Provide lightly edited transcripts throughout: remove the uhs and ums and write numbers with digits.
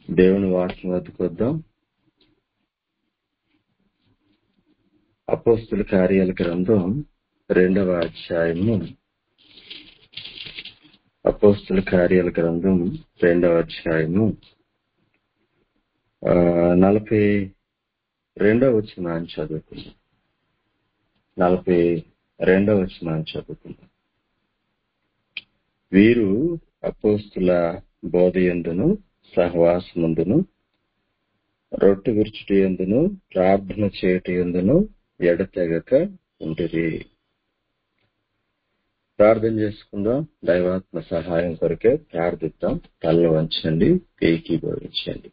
దేవుని వాక్యం వద్దకొద్దాం. అపోస్తుల కార్యాల గ్రంథం 2వ అధ్యాయము. అపోస్తుల కార్యాల గ్రంథం 2వ అధ్యాయము 42వ వచనాన్ని చదువుకుందాం. 42వ వచనాన్ని చదువుకుందాం. వీరు అపోస్తుల బోధయందును సహవాసమందును రొట్టె విరుచుట యందును ప్రార్థన చేయుట యందును ఎడతెగక ఉంటిరి. ప్రార్థన చేసుకుందాం. దైవాత్మ సహాయం కొరకే ప్రార్థిద్దాం. తల్ల వంచండి, ఏకీభవించండి.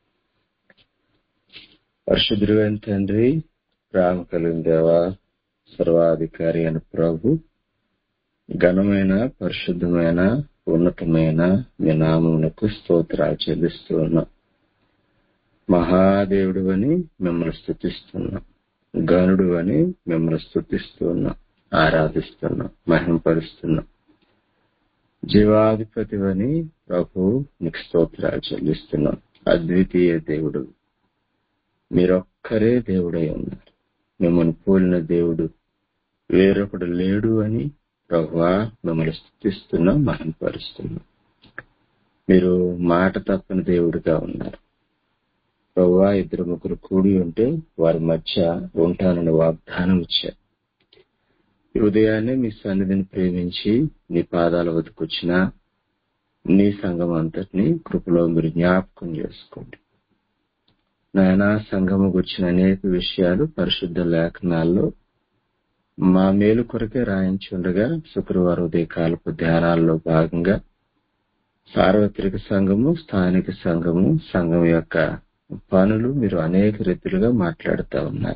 పరిశుద్ధుడైన తండ్రి, ప్రేమ కలిగిన దేవా, సర్వాధికారి అయిన ప్రభు, ఘనమైన పరిశుద్ధమైన ఉన్నతమైన మీ నామమునకు స్తోత్రాలు చెల్లిస్తూ ఉన్నాం. మహాదేవుడు అని మిమ్మల్ని స్తుతిస్తున్నాం. గనుడు అని మిమ్మల్ని స్తుతిస్తున్నాం, ఆరాధిస్తున్నాం, మహిమపరుస్తున్నాం. జీవాధిపతి అని ప్రభు నీకు స్తోత్రాలు చెల్లిస్తున్నాం. అద్వితీయ దేవుడు, మీరొక్కరే దేవుడై ఉన్నారు. మిమ్మల్ని పోలిన దేవుడు వేరొకడు లేడు అని ప్రభువా మిమ్మల్ని స్తుతిస్తున్నాం, మహిమపరుస్తున్నాం. మీరు మాట తప్పని దేవుడిగా ఉన్నారు ప్రభువా. 2-3 కూడి ఉంటే వారి మధ్య ఉంటానని వాగ్దానం ఇచ్చారు. ఈ ఉదయాన్నే మీ సన్నిధిని ప్రేమించి నీ పాదాల వద్దకొచ్చిన నీ సంఘం అంతటిని కృపలో మీరు జ్ఞాపకం చేసుకోండి. నాయనా, సంఘము గురించిన అనేక విషయాలు పరిశుద్ధ లేఖనాల్లో మా మేలు కొరకే రాయించి ఉండగా శుక్రవారం ఉదయకాలపు ధ్యానాల్లో భాగంగా సార్వత్రిక సంఘము, స్థానిక సంఘము, సంఘం యొక్క పనులు మీరు అనేక రీతిలుగా మాట్లాడుతూ ఉన్నారు.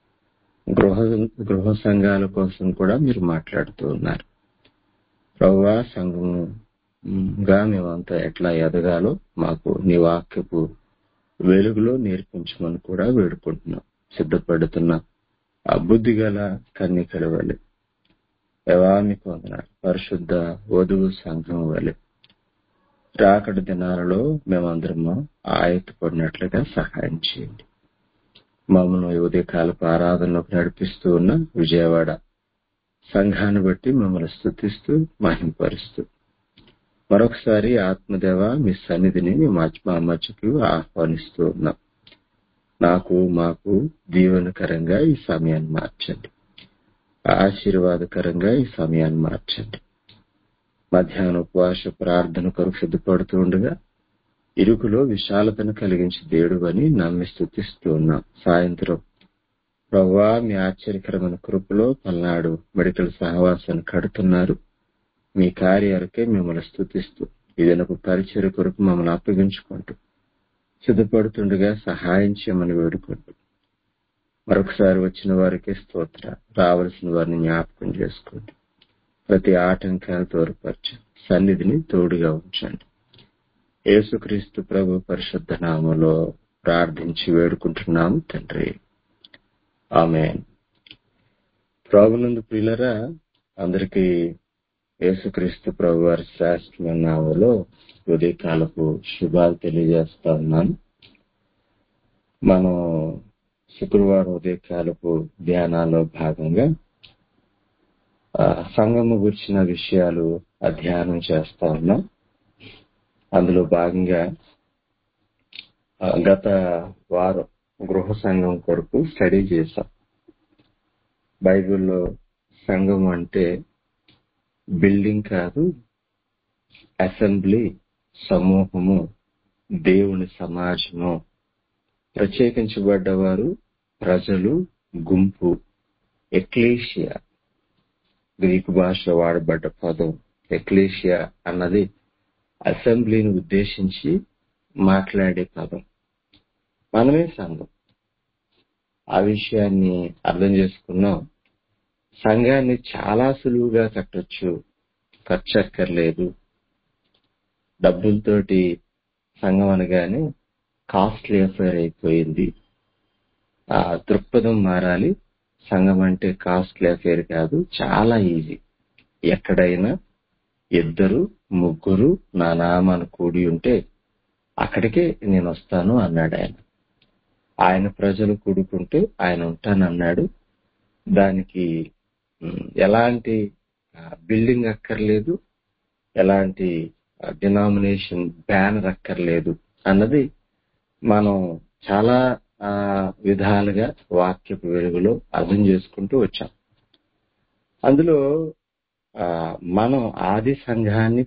గృహ సంఘాల కోసం కూడా మీరు మాట్లాడుతూ ఉన్నారు. ప్రభువా, సంఘముగా మేమంతా ఎట్లా ఎదగాలో మాకు నీ వాక్యపు వెలుగులో నేర్పించమని కూడా వేడుకుంటున్నాం. సిద్ధపడుతున్న ఆ బుద్ధి గల కన్యకల వలె మీకు వందనాలు. పరిశుద్ధ వధువు సంఘం వలె రాకటి దినాలలో మేమందరము ఆయత్తపడినట్లుగా సహాయం చేయండి. మమ్మల్ని ఉదయకాలపు ఆరాధనలోకి నడిపిస్తూ ఉన్న విజయవాడ సంఘాన్ని బట్టి మిమ్మల్ని స్తుతిస్తూ మహింపరుస్తూ మరొకసారి ఆత్మదేవ మీ సన్నిధిని మా మధ్యకు ఆహ్వానిస్తూ ఉన్నాం. మాకు దీవెనకరంగా ఈ సమయాన్ని మార్చండి. ఆశీర్వాదకరంగా ఈ సమయాన్ని మార్చండి. మధ్యాహ్న ఉపవాస ప్రార్థన కొరకు సిద్ధపడుతూ ఉండగా ఇరుకులో విశాలతను కలిగించి దేవుడు అని నమ్మి స్తుతిస్తూ ఉన్నాం. సాయంత్రం ప్రభువా మీ ఆశ్చర్యకరమైన కృపలో పల్నాడు మెడికల్ సహవాసాన్ని కడుతున్నారు. మీ కార్యాలకే మిమ్మల్ని స్తుతిస్తూ ఇదనకు పరిచయ కొరకు మమ్మల్ని అప్పగించుకుంటూ సిద్ధపడుతుండగా సహాయం చేయమని వేడుకుంటూ మరొకసారి వచ్చిన వారికి స్తోత్ర, రావాల్సిన వారిని జ్ఞాపకం చేసుకోండి. ప్రతి ఆటంకాలు తోడుపరచండి. సన్నిధిని తోడుగా ఉంచండి. యేసుక్రీస్తు ప్రభు పరిశుద్ధ నామములో ప్రార్థించి వేడుకుంటున్నాము తండ్రి, ఆమేన్. ప్రభునందు ప్రియులరా, అందరికీ యేసుక్రీస్తు ప్రభు వారి శ్రేష్టమైన నామములో ఉదయకాలపు శుభాలు తెలియజేస్తా ఉన్నాను. మనం శుక్రవారం ఉదయకాలపు ధ్యానాల్లో భాగంగా సంఘము గురించిన విషయాలు అధ్యయనం చేస్తా ఉన్నాం. అందులో భాగంగా గత వారం గృహ సంఘం కొరకు స్టడీ చేశాం. బైబిల్లో సంఘం అంటే బిల్డింగ్ కాదు, అసెంబ్లీ, సమూహము, దేవుని సమాజము, ప్రత్యేకించబడ్డవారు, ప్రజలు, గుంపు, ఎక్లేషియా. గ్రీకు భాషలో వాడబడ్డ పదం ఎక్లేషియా అన్నది అసెంబ్లీని ఉద్దేశించి మాట్లాడే పదం. మనమే సంఘం. ఆ విషయాన్ని అర్థం చేసుకున్నాం. సంఘాన్ని చాలా సులువుగా కట్టొచ్చు, ఖర్చు అక్కర్లేదు. డబ్బులతోటి సంఘం అనగానే కాస్ట్లీ అఫైర్ అయిపోయింది. ఆ దృక్పథం మారాలి. సంఘం అంటే కాస్ట్లీ అఫైర్ కాదు, చాలా ఈజీ. ఎక్కడైనా 2-3 నా నామాన్ని కూడి ఉంటే అక్కడికే నేను వస్తాను అన్నాడు ఆయన. ఆయన ప్రజలు కూడుకుంటే ఆయన ఉంటానన్నాడు. దానికి ఎలాంటి బిల్డింగ్ అక్కర్లేదు, ఎలాంటి డినామినేషన్ బ్యానర్ అక్కర్లేదు అన్నది మనం చాలా విధాలుగా వాక్యపు వెలుగులో అర్థం చేసుకుంటూ వచ్చాం. అందులో మనం ఆది సంఘాన్ని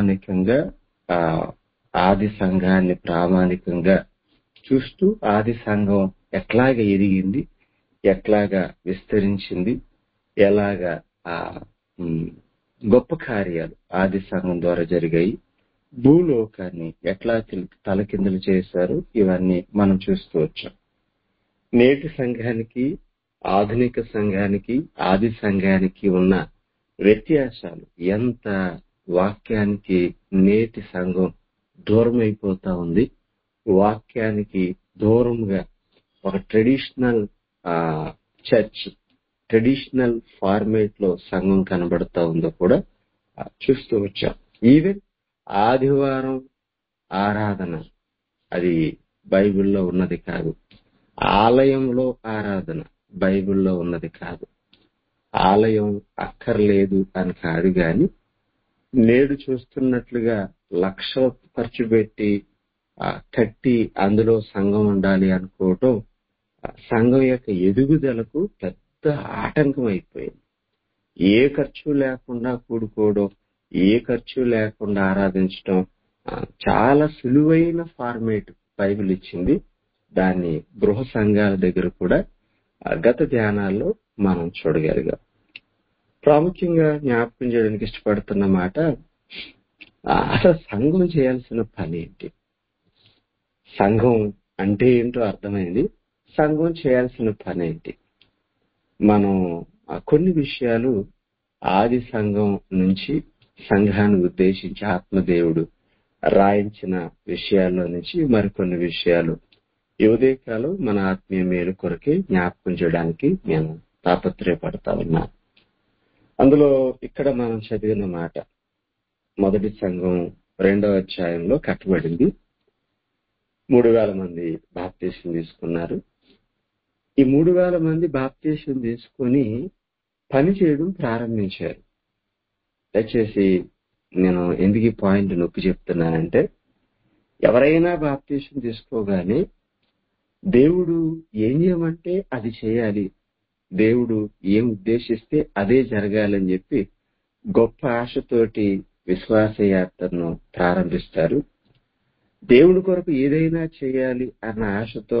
ప్రామాణికంగా చూస్తూ ఆది సంఘం ఎట్లాగ ఎదిగింది, ఎట్లాగా విస్తరించింది, ఎలాగా గొప్ప కార్యాలు ఆది సంఘం ద్వారా జరిగాయి, భూలోకాన్ని ఎట్లా తలకిందులు చేశారు, ఇవన్నీ మనం చూస్తూ వచ్చాం. నేటి సంఘానికి, ఆధునిక సంఘానికి, ఆది సంఘానికి ఉన్న వ్యత్యాసాలు ఎంత వాక్యానికి నేటి సంఘం దూరం అయిపోతా ఉంది, వాక్యానికి దూరంగా ఒక ట్రెడిషనల్ చర్చ్, ట్రెడిషనల్ ఫార్మేట్ లో సంఘం కనబడతా ఉందో కూడా చూస్తూ వచ్చాం. ఈవెన్ ఆదివారం ఆరాధన అది బైబిల్లో ఉన్నది కాదు, ఆలయంలో ఆరాధన బైబిల్లో ఉన్నది కాదు. ఆలయం అక్కర్లేదు అని కాదు గాని, నేడు చూస్తున్నట్లుగా లక్షలు ఖర్చు పెట్టి కట్టి అందులో సంఘం ఉండాలి అనుకోవటం సంఘం యొక్క ఎదుగుదలకు పెద్ద ఆటంకం అయిపోయింది. ఏ ఖర్చు లేకుండా కూడుకోవడం, ఏ ఖర్చు లేకుండా ఆరాధించడం చాలా సులువైన ఫార్మేట్ బైబిల్ ఇచ్చింది. దాన్ని గృహ సంఘాల దగ్గర కూడా గత ధ్యానాల్లో మనం చూడగలిగాం. ప్రాముఖ్యంగా జ్ఞాపకం చేయడానికి ఇష్టపడుతున్న మాట, అసలు సంఘం చేయాల్సిన పని ఏంటి? సంఘం అంటే ఏంటో అర్థమైంది, సంఘం చేయాల్సిన పని ఏంటి? మనం కొన్ని విషయాలు ఆది సంఘం నుంచి సంఘాన్ని ఉద్దేశించి ఆత్మదేవుడు రాయించిన విషయాల్లో నుంచి మరికొన్ని విషయాలు ఈ ఉదయకాలం మన ఆత్మీయ మేలు కొరకే జ్ఞాపకం చేయడానికి నేను తాపత్రయపడతా ఉన్నా. అందులో ఇక్కడ మనం చదివిన మాట, మొదటి సంఘం 2వ అధ్యాయంలో కట్టబడింది. 3,000 మంది బాప్తీసం తీసుకున్నారు. ఈ 3,000 మంది బాప్తీసం తీసుకొని పని చేయడం ప్రారంభించారు. దయచేసి నేను ఎందుకు ఈ పాయింట్ నొక్కి చెప్తున్నానంటే, ఎవరైనా బాప్తీసం తీసుకోగానే దేవుడు ఏం చేయమంటే అది చేయాలి, దేవుడు ఏం ఉద్దేశిస్తే అదే జరగాలని చెప్పి గొప్ప ఆశతోటి విశ్వాస యాత్రను ప్రారంభిస్తారు. దేవుడి కొరకు ఏదైనా చేయాలి అన్న ఆశతో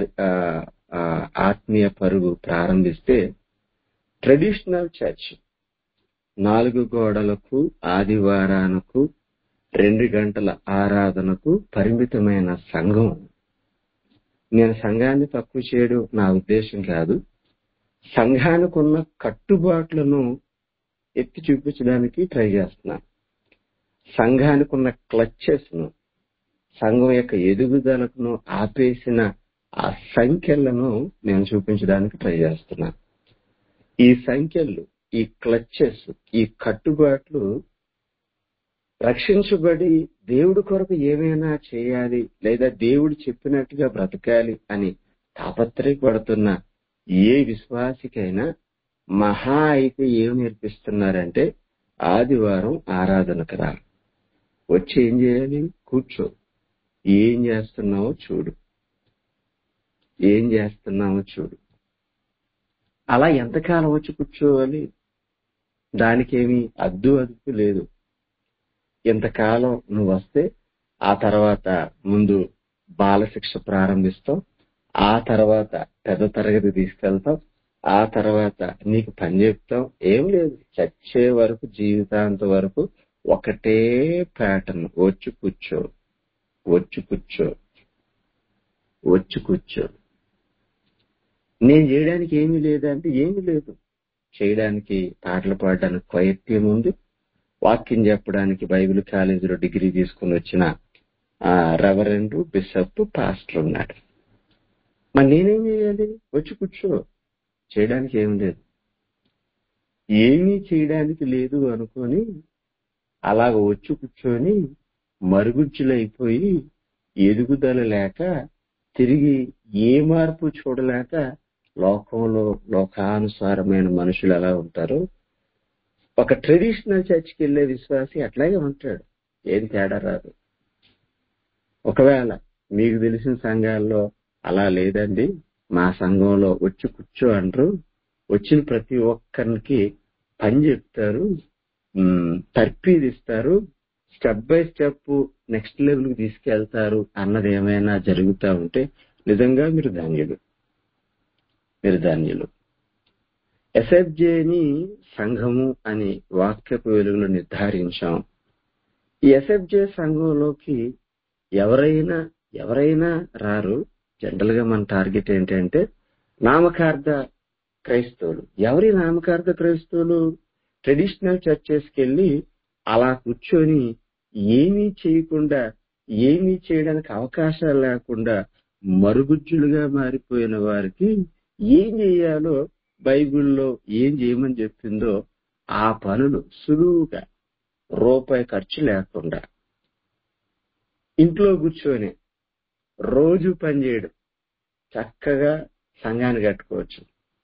ఆత్మీయ పరుగు ప్రారంభిస్తే ట్రెడిషనల్ చర్చ్ 4 గోడలకు, ఆదివారానికి, 2 గంటల ఆరాధనకు పరిమితమైన సంఘం. నేను సంఘాన్ని తక్కువ చేయడం నా ఉద్దేశం కాదు, సంఘానికి ఉన్న కట్టుబాట్లను ఎత్తి చూపించడానికి ట్రై చేస్తున్నాను. సంఘానికి ఉన్న క్లచెస్ ను, సంఘం యొక్క ఎదుగుదలను ఆపేసిన ఆ సంఖ్యలను నేను చూపించడానికి ట్రై చేస్తున్నాను. ఈ సంఖ్యలు, ఈ క్లచెస్, ఈ కట్టుబాట్లు రక్షించబడి దేవుడి కొరకు ఏమైనా చేయాలి లేదా దేవుడు చెప్పినట్టుగా బ్రతకాలి అని తాపత్రయపడుతున్న ఏ విశ్వాసికైనా మహా అయితే ఏం నేర్పిస్తున్నారంటే, ఆదివారం ఆరాధనకు రా, వచ్చి ఏం చేయాలి? కూర్చో, ఏం చేస్తున్నావో చూడు, ఏం చేస్తున్నావో చూడు. అలా ఎంతకాలం వచ్చి కూర్చోవాలి? దానికేమీ అదుపు లేదు. ఎంతకాలం నువ్వు వస్తే ఆ తర్వాత ముందు బాలశిక్ష ప్రారంభిస్తాం, ఆ తర్వాత పెద్ద తరగతి తీసుకెళ్తాం, ఆ తర్వాత నీకు పని చెప్తాం. ఏం లేదు, చచ్చే వరకు, జీవితాంత వరకు ఒకటే ప్యాటర్న్. వచ్చి కూర్చో, వచ్చి కూర్చో, వచ్చి కూర్చో. నేను చేయడానికి ఏమీ లేదంటే ఏమీ లేదు. చేయడానికి పాటలు పాడడానికి క్వైట్ ఉంది, వాక్యం చెప్పడానికి బైబిల్ కాలేజీలో డిగ్రీ తీసుకుని వచ్చిన రెవరెండ్, బిషప్, పాస్టర్ ఉన్నాడు. మరి నేనేం చేయాలి? వచ్చి కూర్చో. చేయడానికి ఏమి లేదు. ఏమీ చేయడానికి లేదు అనుకొని అలాగ వచ్చి కూర్చొని మరుగుజ్జులైపోయి ఎదుగుదల లేక తిరిగి ఏ మార్పు చూడలేక లోకంలో లోకానుసారమైన మనుషులు ఎలా ఉంటారో ఒక ట్రెడిషనల్ చర్చ్కి వెళ్లే విశ్వాసి అట్లాగే ఉంటాడు. ఏం తేడా రాదు. ఒకవేళ మీకు తెలిసిన సంఘాల్లో అలా లేదండి, మా సంఘంలో వచ్చి కూర్చో అంటారు, వచ్చిన ప్రతి ఒక్కరికి పని చెప్తారు, తర్పీదిస్తారు, step by step next level కి తీసుకెళ్తారు అన్నది ఏమైనా జరుగుతూ ఉంటే నిజంగా మీరు ధన్యులు. ఎస్ఎఫ్జేని సంఘము అని వాక్యపు వెలుగులో నిర్ధారించాం. ఈ ఎస్ఎఫ్జే సంఘంలోకి ఎవరైనా రారు. జనరల్ గా మన టార్గెట్ ఏంటంటే నామకార్థ క్రైస్తవులు. ఎవరి నామకార్థ క్రైస్తవులు? ట్రెడిషనల్ చర్చెస్కి వెళ్ళి అలా కూర్చొని ఏమీ చేయకుండా, ఏమీ చేయడానికి అవకాశాలు లేకుండా మరుగుజ్జులుగా మారిపోయిన వారికి ఏం చేయాలో బైబిల్లో ఏం చేయమని చెప్పిందో ఆ పనులు సులువుగా రూపాయి ఖర్చు లేకుండా ఇంట్లో కూర్చొని రోజు పని చేయడం, చక్కగా సంఘాన్ని కట్టుకోవచ్చు.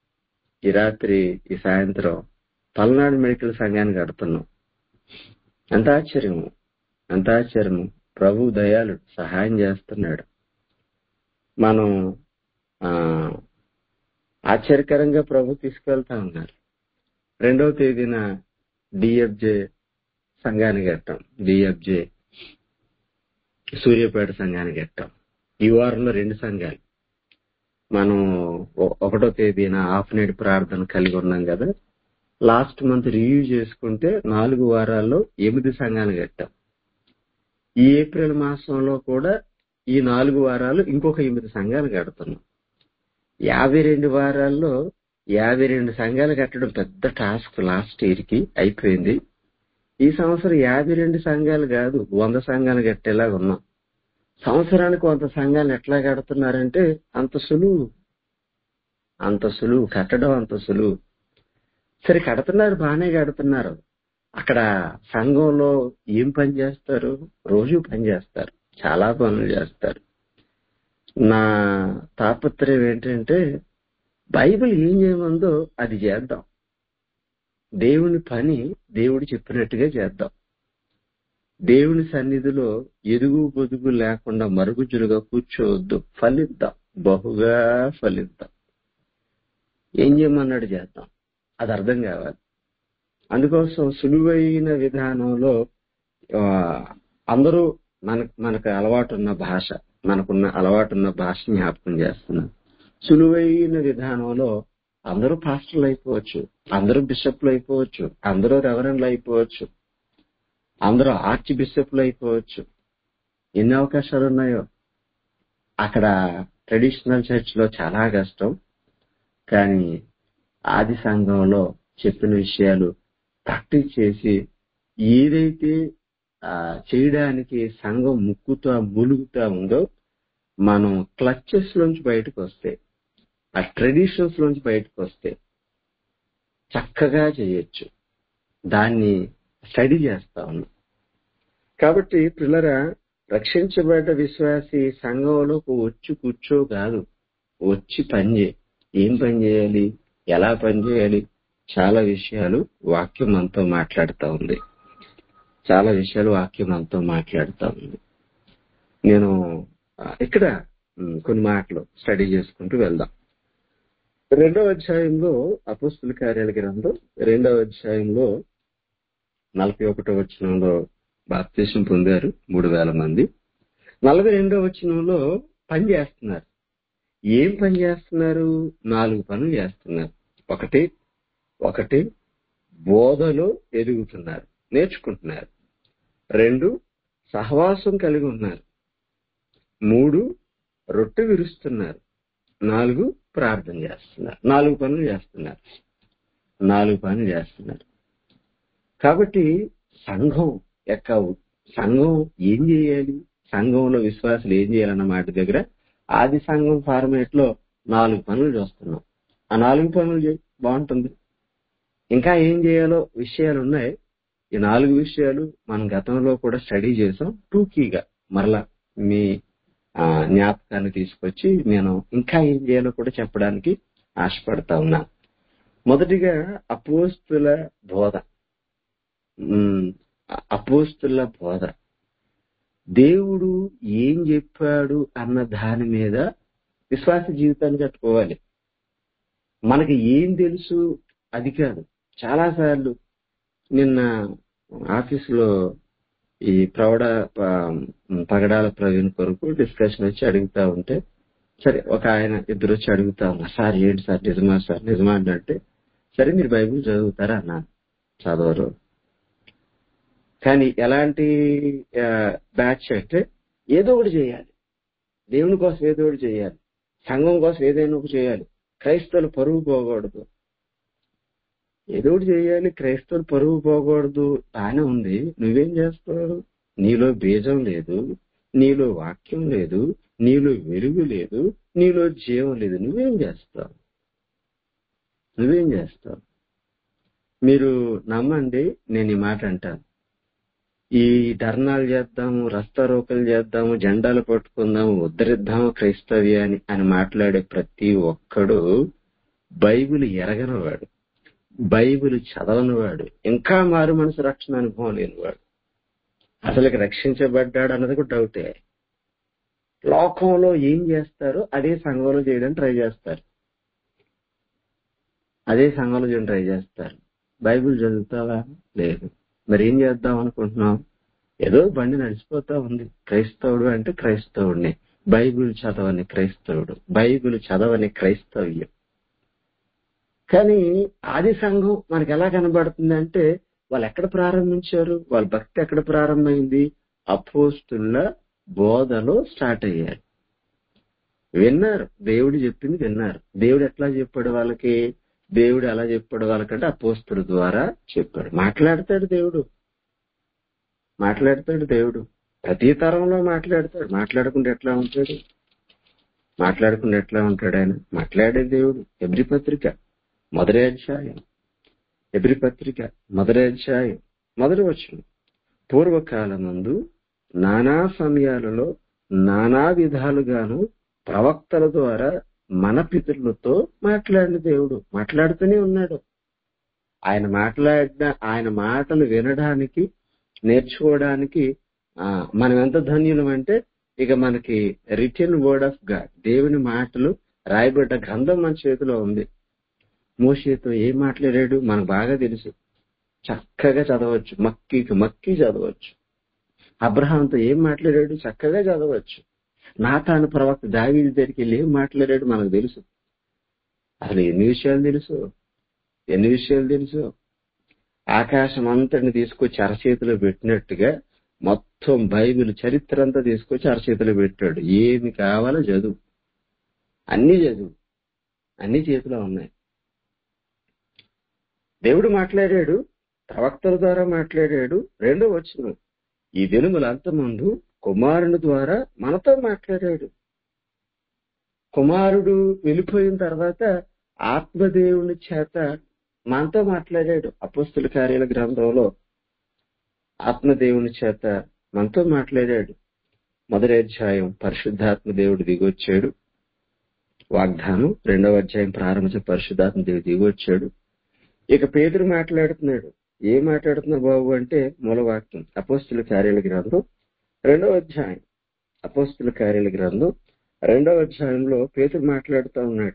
ఈ సాయంత్రం పల్నాడు మెడికల్ సంఘాన్ని కడుతున్నాం. ఎంత ఆశ్చర్యము. ప్రభు దయాళుడు, సహాయం చేస్తున్నాడు. మనం ఆశ్చర్యకరంగా ప్రభు తీసుకెళ్తా ఉన్నారు. 2వ తేదీన డిఎఫ్జే సంఘాన్ని కట్టాం. డిఎఫ్జే సూర్యాపేట సంఘానికి కట్టాం. ఈ వారంలో 2 సంఘాలు. మనం 1వ తేదీన హాఫ్ నైట్ ప్రార్థన కలిగి ఉన్నాం కదా. లాస్ట్ మంత్ రివ్యూ చేసుకుంటే 4 వారాల్లో 8 సంఘాలు కట్టాం. ఈ ఏప్రిల్ మాసంలో కూడా ఈ 4 వారాలు ఇంకొక 8 సంఘాలు కడుతున్నాం. 52 వారాల్లో 52 సంఘాలు కట్టడం పెద్ద టాస్క్. లాస్ట్ ఇయర్ కి అయిపోయింది. ఈ సంవత్సరం 52 సంఘాలు కాదు, 100 సంఘాలు కట్టేలా ఉన్నాం. సంవత్సరానికి 100 సంఘాలు ఎట్లా కడుతున్నారంటే అంత సులువు, కట్టడం అంత సులువు. సరే, కడుతున్నారు, బాగానే కడుతున్నారు. అక్కడ సంఘంలో ఏం పని చేస్తారు? రోజు పని చేస్తారు, చాలా పనులు చేస్తారు. నా తాపత్రయం ఏంటంటే బైబిల్ ఏం చేయమందో అది చేద్దాం. దేవుని పని దేవుడు చెప్పినట్టుగా చేద్దాం. దేవుని సన్నిధిలో ఎదుగు పొదుగు లేకుండా మరుగుజ్జులుగా కూర్చోవద్దు. ఫలిద్దాం, బహుగా ఫలిద్దాం. ఏం చేయమన్నాడు చేద్దాం. అది అర్థం కావాలి. అందుకోసం సులువైన విధానంలో అందరూ మనకు అలవాటున్న భాష, మనకున్న అలవాటున్న భాష జ్ఞాపకం చేస్తున్నాం. సులువైన విధానంలో అందరూ పాస్టర్లు అయిపోవచ్చు, అందరూ బిషప్లు అయిపోవచ్చు, అందరూ రెవరెండ్లు అయిపోవచ్చు, అందరూ ఆర్చ్ బిషప్లు అయిపోవచ్చు. ఎన్ని అవకాశాలు ఉన్నాయో. అక్కడ ట్రెడిషనల్ చర్చ్ లో చాలా కష్టం. కానీ ఆది సంఘంలో చెప్పిన విషయాలు ప్రాక్టీస్ చేసి ఏదైతే చేయడానికి సంఘం ములుగుతా ఉందో మనం క్లచెస్ లోంచి బయటకు వస్తే, ఆ ట్రెడిషన్స్ లోంచి బయటకు వస్తే చక్కగా చేయొచ్చు. దాన్ని స్టడీ చేస్తా ఉన్నాం. కాబట్టి పిల్లరా, రక్షించబడ్డ విశ్వాసి సంఘంలోకి వచ్చి కూర్చో కాదు, వచ్చి పని చేయి. ఏం పని చేయాలి, ఎలా పని చేయాలి, చాలా విషయాలు వాక్యం మనతో మాట్లాడుతూ ఉంది. నేను ఇక్కడ కొన్ని మాటలు స్టడీ చేసుకుంటూ వెళ్దాం. 2వ అధ్యాయంలో అపోస్తుల కార్యాల గ్రంథం 2వ అధ్యాయంలో 41వ వచనంలో బాప్తిసం పొందారు 3000 మంది. 42వ వచనంలో పని చేస్తున్నారు. ఏం పని చేస్తున్నారు? 4 పనులు చేస్తున్నారు. ఒకటి బోధలో ఎదుగుతున్నారు, నేర్చుకుంటున్నారు. 2 సహవాసం కలిగి ఉన్నారు. 3 రొట్టె విరుస్తున్నారు. 4 ప్రార్థన చేస్తున్నారు. 4 పనులు చేస్తున్నారు. కాబట్టి సంఘం ఏం చేయాలి, సంఘంలో విశ్వాసులు ఏం చేయాలన్న మాట దగ్గర ఆది సంఘం ఫార్మేట్ లో 4 పనులు చూస్తున్నాం. ఆ 4 పనులు బాగుంటుంది. ఇంకా ఏం చేయాలో విషయాలు ఉన్నాయి. ఈ 4 విషయాలు మనం గతంలో కూడా స్టడీ చేసాం. టూకీగా మరలా మీ జ్ఞాపకాన్ని తీసుకొచ్చి నేను ఇంకా ఏం చేయాలో కూడా చెప్పడానికి ఆశపడతా ఉన్నా. మొదటిగా అపోస్తుల బోధ. ఉమ్, అపోస్తుల బోధ దేవుడు ఏం చెప్పాడు అన్న దాని మీద విశ్వాస జీవితాన్ని కట్టుకోవాలి. మనకి ఏం తెలుసు అది కాదు. చాలా సార్లు నిన్న ఆఫీసులో ఈ పగడాల ప్రవీణ్ కొరకు డిస్కషన్ వచ్చి అడుగుతా ఉంటే, సరే ఒక ఆయన ఇద్దరు వచ్చి అడుగుతా ఉన్నారు, సార్ ఏంటి సార్ నిజమా సార్ నిజమా అంటే, సరే మీరు బైబిల్ చదువుతారా అన్నాను. చదవరు. కానీ ఎలాంటి బ్యాచ్ అంటే ఏదో ఒకటి చేయాలి, దేవుని కోసం ఏదో ఒకటి చేయాలి, సంఘం కోసం ఏదైనా ఒకటి చేయాలి, క్రైస్తవులు పరువు పోకూడదు, ఏదో ఒకటి చేయాలి, క్రైస్తవులు పరువు పోకూడదు. బానే ఉంది. నువ్వేం చేస్తావు? నీలో బీజం లేదు, నీలో వాక్యం లేదు, నీలో వెలుగు లేదు, నీలో జీవం లేదు. నువ్వేం చేస్తావు? నువ్వేం చేస్తావు? మీరు నమ్మండి, నేను ఈ మాట అంటాను. ఈ ధర్నాలు చేద్దాము, రస్తారోకలు చేద్దాము, జెండాలు పట్టుకుందాము, ఉద్ధరిద్దాము క్రైస్తవ్యాన్ని అని మాట్లాడే ప్రతి ఒక్కడు బైబిల్ ఎరగనివాడు, బైబిల్ చదవనివాడు, ఇంకా మారు మనసు రక్షణ అనుభవం లేనివాడు. అసలుకి రక్షించబడ్డాడు అన్నది కూడా డౌటే. లోకంలో ఏం చేస్తారో అదే సంఘంలో చేయడానికి ట్రై చేస్తారు, అదే సంఘంలో చేయడం ట్రై చేస్తారు. బైబిల్ చదువుతావా? లేదు. మరి ఏం చేద్దాం అనుకుంటున్నాం? ఏదో బండి నడిచిపోతా ఉంది. క్రైస్తవుడు అంటే క్రైస్తవుడిని, బైబిల్ చదవని క్రైస్తవుడు, బైబిల్ చదవని క్రైస్తవ్యం. కానీ ఆది సంఘం మనకి ఎలా కనబడుతుంది అంటే, వాళ్ళు ఎక్కడ ప్రారంభించారు? వాళ్ళ భక్తి ఎక్కడ ప్రారంభమైంది? అపోస్తుల బోధలో స్టార్ట్ అయ్యారు. విన్నారు, దేవుడు చెప్పింది విన్నారు. దేవుడు ఎట్లా చెప్పాడు వాళ్ళకి? దేవుడు ఎలా చెప్పాడు వాళ్ళకంటే అపోస్తుల ద్వారా చెప్పాడు. మాట్లాడతాడు దేవుడు, మాట్లాడతాడు దేవుడు, ప్రతి తరంలో మాట్లాడతాడు. మాట్లాడకుండా ఎట్లా ఉంటాడు? మాట్లాడకుండా ఎట్లా ఉంటాడు ఆయన? మాట్లాడే దేవుడు. హెబ్రీ పత్రిక మొదటి అధ్యాయం, హెబ్రీ పత్రిక మొదటి అధ్యాయం మొదటి వచనం, పూర్వకాలమందు నానా సమయాలలో నానా విధాలుగాను ప్రవక్తల ద్వారా మన పితరులతో మాట్లాడిన దేవుడు. మాట్లాడుతూనే ఉన్నాడు. ఆయన మాటలు వినడానికి, నేర్చుకోవడానికి మనం ఎంత ధన్యులం అంటే, ఇక మనకి రిటర్న్ వర్డ్ ఆఫ్ గాడ్, దేవుని మాటలు రాయబడ్డ గ్రంథం మన చేతిలో ఉంది. మోషేతో ఏం మాట్లాడాడు మనకు బాగా తెలుసు, చక్కగా చదవచ్చు, మక్కి చదవచ్చు. అబ్రహాంతో ఏం మాట్లాడాడు చక్కగా చదవచ్చు. నాతాను ప్రవక్త దావీదు దగ్గరికి వెళ్ళి ఏం మాట్లాడాడు మనకు తెలుసు. అసలు ఎన్ని విషయాలు తెలుసు? ఆకాశం అంతటిని తీసుకొచ్చి అరచేతిలో పెట్టినట్టుగా మొత్తం బైబిల్ చరిత్ర అంతా తీసుకొచ్చి అరచేతిలో పెట్టాడు. ఏమి కావాలో చదువు, అన్ని చేతిలో ఉన్నాయి. దేవుడు మాట్లాడాడు, ప్రవక్తల ద్వారా మాట్లాడాడు. రెండో వచనం, ఈ దినముల అంతమందు కుమారుని ద్వారా మనతో మాట్లాడాడు. కుమారుడు వెళ్ళిపోయిన తర్వాత ఆత్మదేవుని చేత మనతో మాట్లాడాడు. అపోస్తుల కార్యాల గ్రంథంలో ఆత్మదేవుని చేత మనతో మాట్లాడాడు. మొదటి అధ్యాయం పరిశుద్ధాత్మ దేవుడు దిగొచ్చాడు, వాగ్దానం. రెండవ అధ్యాయం ప్రారంభించే పరిశుద్ధాత్మ దేవుడు దిగొచ్చాడు. ఇక పేతురు మాట్లాడుతున్నాడు. ఏం మాట్లాడుతున్నా బాబు అంటే మూలవాక్యం అపోస్తుల కార్యాల గ్రంథం రెండవ అధ్యాయం, అపోస్తుల కార్యాల గ్రంథం రెండవ అధ్యాయంలో పేతురు మాట్లాడుతూ ఉన్నాడు.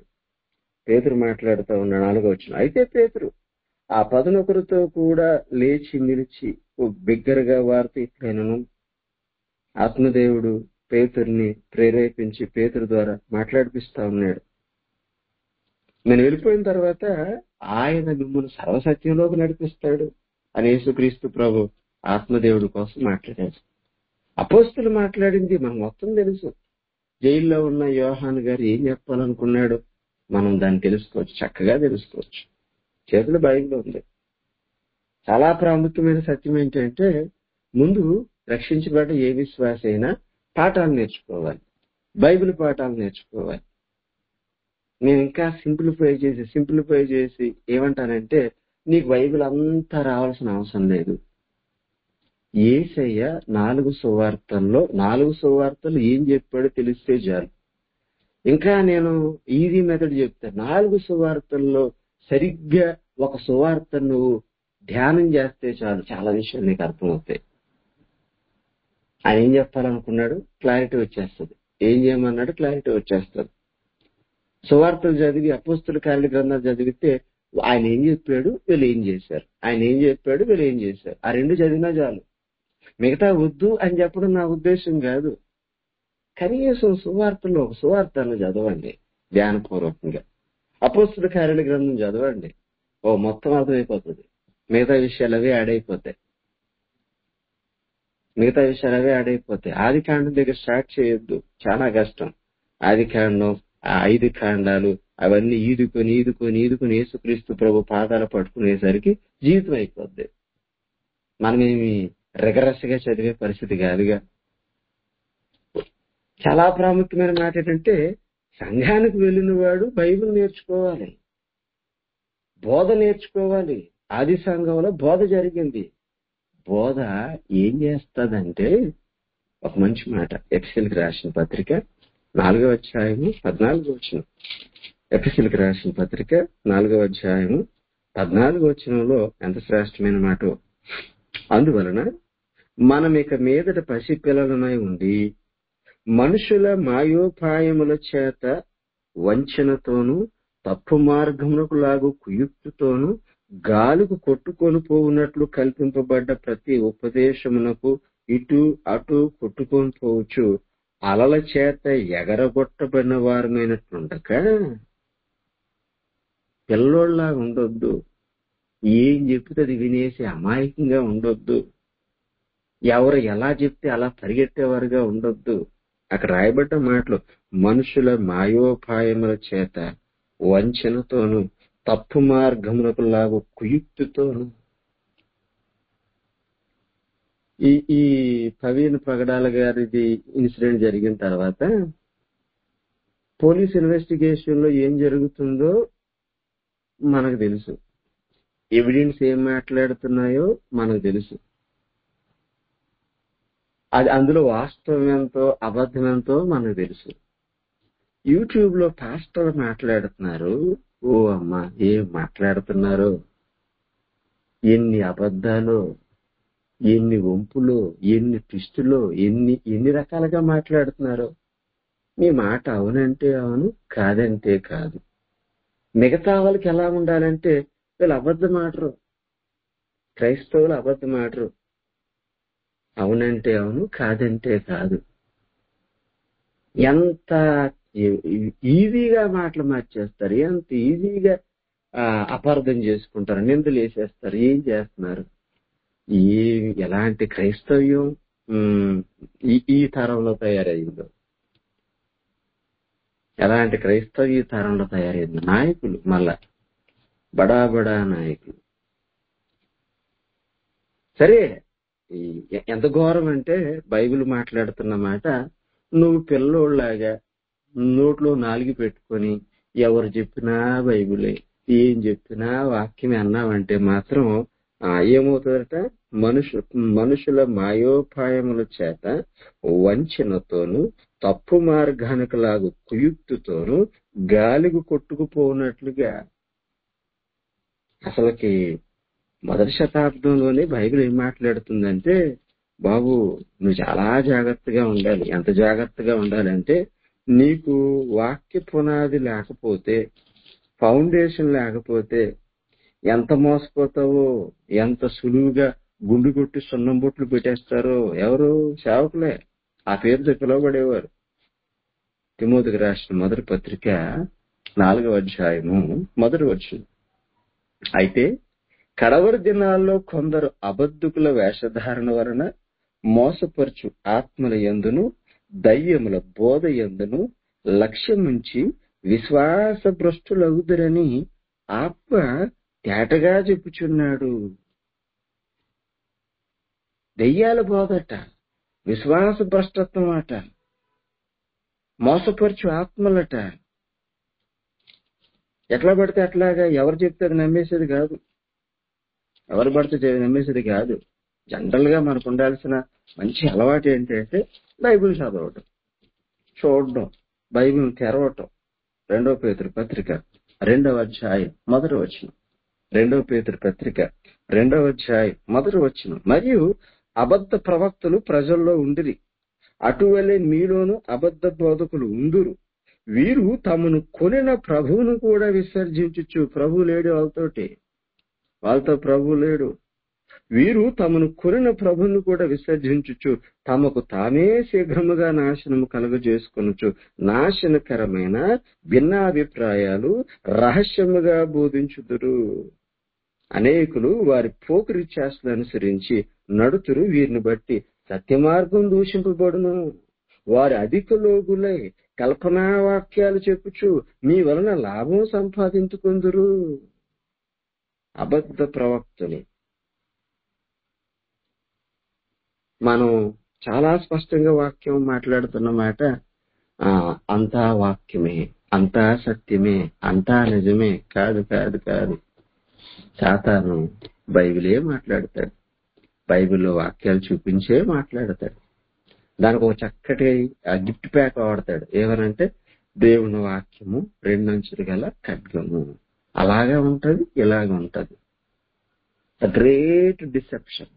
నాలుగో వచనం, అయితే పేతురు ఆ 11 కూడా లేచి నిలిచి బిగ్గరగా వారితో ఇట్లనెను. ఆత్మదేవుడు పేతురుని ప్రేరేపించి పేతురు ద్వారా మాట్లాడిపిస్తా ఉన్నాడు. నేను వెళ్ళిపోయిన తర్వాత ఆయన మిమ్మల్ని సర్వసత్యంలోకి నడిపిస్తాడు అని యేసుక్రీస్తు ప్రభు ఆత్మదేవుడి కోసం మాట్లాడాడు. అపోస్తులు మాట్లాడింది మనకు మొత్తం తెలుసు. జైల్లో ఉన్న యోహాను గారు ఏం చెప్పాలనుకున్నాడు మనం దాన్ని తెలుసుకోవచ్చు, చక్కగా తెలుసుకోవచ్చు. చేతుల బైబిల్లో ఉంది. చాలా ప్రాముఖ్యమైన సత్యం ఏంటంటే, ముందు రక్షించబడ్డ ఏ విశ్వాస అయినా పాఠాలు నేర్చుకోవాలి, బైబిల్ పాఠాలు నేర్చుకోవాలి. నేను ఇంకా సింప్లిఫై చేసి ఏమంటానంటే, నీకు బైబిల్ అంతా రావాల్సిన అవసరం లేదు. యేసయ్య 4 సువార్తలు ఏం చెప్పాడో తెలిస్తే చాలు. ఇంకా నేను ఈజీ మెథడ్ చెప్తా. 4 సువార్తల్లో సరిగ్గా ఒక సువార్త నువ్వు ధ్యానం చేస్తే చాలు, చాలా విషయాలు నీకు అర్థమవుతాయి. ఆయన ఏం చెప్పాలనుకున్నాడు, క్లారిటీ వచ్చేస్తుంది. ఏం చేయమన్నాడు, క్లారిటీ వచ్చేస్తుంది. సువార్తలు చదివి అపోస్తుల కార్యాల గ్రంథాలు చదివితే ఆయన ఏం చెప్పాడు, వీళ్ళు ఏం చేశారు, ఆయన ఏం చెప్పాడు, వీళ్ళు ఏం చేశారు, ఆ 2 చదివినా చాలు. మిగతా వద్దు అని చెప్పడం నా ఉద్దేశం కాదు. కనీసం సువార్తలో ఒక సువార్తను చదవండి ధ్యానపూర్వకంగా. అపోస్తుల కార్యాల గ్రంథం చదవండి, మొత్తం అర్థమైపోతుంది. మిగతా విషయాలు అవే ఆడైపోతాయి. ఆది కాండం దగ్గర స్టార్ట్ చేయొద్దు, చాలా కష్టం. ఆది కాండం, ఆ 5 కాండాలు అవన్నీ ఈదుకొని యేసుక్రీస్తు ప్రభు పాదాలు పట్టుకునేసరికి జీవితం అయిపోద్ది. మనమేమి రెగరస్గా చదివే పరిస్థితి కాదుగా. చాలా ప్రాముఖ్యమైన మాట ఏంటంటే, సంఘానికి వెళ్ళిన వాడు బైబిల్ నేర్చుకోవాలి, బోధ నేర్చుకోవాలి. ఆది సంఘంలో బోధ జరిగింది. బోధ ఏం చేస్తుందంటే, ఒక మంచి మాట ఎఫెసీయులకు రాసిన పత్రిక 4వ అధ్యాయము 14వ వచనం. ఎఫెసీయులకు రాసిన పత్రిక 4వ అధ్యాయము 14వ వచనంలో ఎంత శ్రేష్టమైన మాట. అందువలన మనం ఇక మీదట పసిపిల్లలమై ఉండి మనుషుల మాయోపాయముల చేత వంచనతోనూ తప్పు మార్గమునకు లాగు కుయుక్తితోనూ గాలికి కొట్టుకొని పోవునట్లు కల్పింపబడ్డ ప్రతి ఉపదేశమునకు ఇటు అటు కొట్టుకొని పోవచ్చు అలల చేత ఎగరగొట్టబడిన వారమైనట్లుండక పిల్లోళ్ళలా ఉండొద్దు. ఏం చెప్తే అది వినేసి అమాయకంగా ఉండొద్దు. ఎవరు ఎలా చెప్తే అలా పరిగెట్టేవారుగా ఉండొద్దు. అక్కడ రాయబడ్డ మాటలు మనుషుల మాయోపాయముల చేత వంచనతోనూ తప్పు మార్గములకు లాగు కుయుక్తితోనూ. ఈ ప్రవీణ్ పగడాల గారిది ఇన్సిడెంట్ జరిగిన తర్వాత పోలీస్ ఇన్వెస్టిగేషన్ లో ఏం జరుగుతుందో మనకు తెలుసు. ఎవిడెన్స్ ఏం మాట్లాడుతున్నాయో మనకు తెలుసు. అది అందులో వాస్తవం ఎంతో అబద్ధం ఎంతో మనకు తెలుసు. యూట్యూబ్ లో పాస్టర్ మాట్లాడుతున్నారు. ఓ అమ్మా, ఏం మాట్లాడుతున్నారు, ఎన్ని అబద్ధాలు, ఎన్ని వంపులు, ఎన్ని ట్విస్టులు, ఎన్ని రకాలుగా మాట్లాడుతున్నారు. మీ మాట అవునంటే అవును, కాదంటే కాదు. మిగతా వాళ్ళకి ఎలా ఉండాలంటే వీళ్ళు అబద్ధం ఆడరు, క్రైస్తవులు అబద్ధం ఆడరు. అవునంటే అవును, కాదంటే కాదు. ఎంత ఈజీగా మాటలు మార్చేస్తారు, ఎంత ఈజీగా అపార్థం చేసుకుంటారు, నిందలు వేసేస్తారు. ఏం చేస్తున్నారు? ఎలాంటి క్రైస్తవ్యం ఈ తరంలో తయారైందో, ఎలాంటి క్రైస్తవ్యం ఈ తరంలో తయారైందో. నాయకులు మళ్ళా బడా నాయకులు. సరే, ఎంత ఘోరం అంటే బైబిల్ మాట్లాడుతున్న మాట, నువ్వు పిల్లోళ్ళలాగా నోట్లో నాలుగు పెట్టుకొని ఎవరు చెప్పినా బైబిలే, ఏం చెప్పినా వాక్యమే అన్నావంటే మాత్రం ఏమవుతుందట, మనుషుల మాయోపాయముల చేత వంచనతోనూ తప్పు మార్గానికి లాగు కుయుక్తితోనూ గాలికి కొట్టుకుపోనట్లుగా. అసలుకి మొదటి శతాబ్దంలోనే బైబిల్ ఏం మాట్లాడుతుందంటే, బాబు నువ్వు చాలా జాగ్రత్తగా ఉండాలి. ఎంత జాగ్రత్తగా ఉండాలంటే, నీకు వాక్య పునాది లేకపోతే, ఫౌండేషన్ లేకపోతే ఎంత మోసపోతావో, ఎంత సులువుగా గుండు కొట్టి సున్నం బొట్లు పెట్టేస్తారో. ఎవరు? సేవకులే, ఆ పేరుతో పిలువబడేవారు. తిమోతికి రాసిన మొదటి పత్రిక 4వ అధ్యాయము 1వ వచనం. అయితే కడవరి దినాల్లో కొందరు అబద్ధకుల వేషధారణ వలన మోసపరచు ఆత్మల యందును దయ్యముల బోధ యందును లక్ష్యముంచి విశ్వాస భ్రష్టులగుదురని ఆత్మ తేటగా చెప్పుచున్నాడు. దెయ్యాల బోధట, విశ్వాస భ్రష్టత్వం అట, మోసపరచు ఆత్మలట. ఎట్లా పడితే అట్లాగా ఎవరు చెప్తే అది నమ్మేసేది కాదు, ఎవరు పడితే నమ్మేసేది కాదు. జనరల్ గా మనకు ఉండాల్సిన మంచి అలవాటు ఏంటంటే బైబిల్ చదవటం, చూడడం, బైబిల్ తెరవటం. 2 పేతురు పత్రిక 2వ అధ్యాయం 1వ వచనం. 2 పేతురు పత్రిక 2వ అధ్యాయం 1వ వచనం. మరియు అబద్ధ ప్రవక్తలు ప్రజల్లో ఉండిరి, అటువలే మీలోను అబద్ధ బోధకులు ఉందురు. వీరు తమను కొనిన ప్రభువును కూడా విసర్జించుచు, ప్రభు లేడు వాళ్ళతో ప్రభు లేడు. వీరు తమను కొనిన ప్రభువును కూడా విసర్జించుచు తమకు తామే శీఘ్రముగా నాశనము కలుగజేసుకొనుచు నాశనకరమైన భిన్నాభిప్రాయాలు రహస్యముగా బోధించుదురు. అనేకులు వారి పోకిరి చేష్టలు అనుసరించి నడుతురు, వీరిని బట్టి సత్యమార్గం దూషింపబడును. వారి అధిక లోగులై కల్పనా వాక్యాలు చెప్పుచు మీ వలన లాభం సంపాదించుకుందురు. అబద్ధ ప్రవక్తలు. మనం చాలా స్పష్టంగా వాక్యం మాట్లాడుతున్న మాట, అంతా వాక్యమే, అంతా సత్యమే, అంతా నిజమే. కాదు కాదు కాదు. సాతాను బైబిలే మాట్లాడతాడు, బైబిల్లో వాక్యాలు చూపించే మాట్లాడతాడు. దానికి ఒక చక్కటి గిఫ్ట్ ప్యాక్ వాడతాడు. ఏమనంటే దేవుని వాక్యము 2 అంచులు గల ఖడ్గము. అలాగే ఉంటది, ఇలాగ ఉంటది. The great deception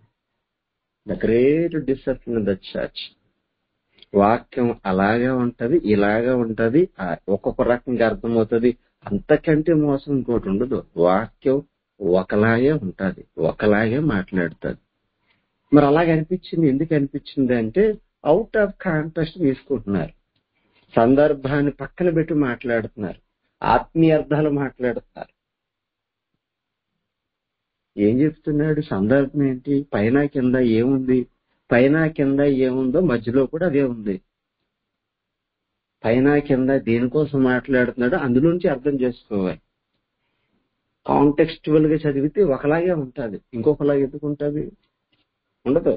in the church. వాక్యం అలాగే ఉంటది, ఇలాగా ఉంటది, ఒక్కొక్క రకంగా అర్థమవుతుంది. అంతకంటే మోసం ఇంకోటి ఉండదు. వాక్యం ఒకలాగే ఉంటది, ఒకలాగే మాట్లాడుతుంది. మరి అలాగే అనిపించింది. ఎందుకు అనిపించింది అంటే అవుట్ ఆఫ్ కాంటెక్స్ట్ తీసుకుంటున్నారు, సందర్భాన్ని పక్కన పెట్టి మాట్లాడుతున్నారు, ఆత్మీయ అర్థాలు మాట్లాడుతున్నారు. ఏం చెప్తున్నాడు? సందర్భం ఏంటి? పైన కింద ఏముంది? పైన కింద ఏముందో మధ్యలో కూడా అదే ఉంది. పైన కింద దేనికోసం మాట్లాడుతున్నాడో అందులోంచి అర్థం చేసుకోవాలి. కాంటెక్స్చువల్ గా చదివితే ఒకలాగే ఉంటది, ఇంకొకలాగా ఎందుకు ఉంటది? ఉండదు.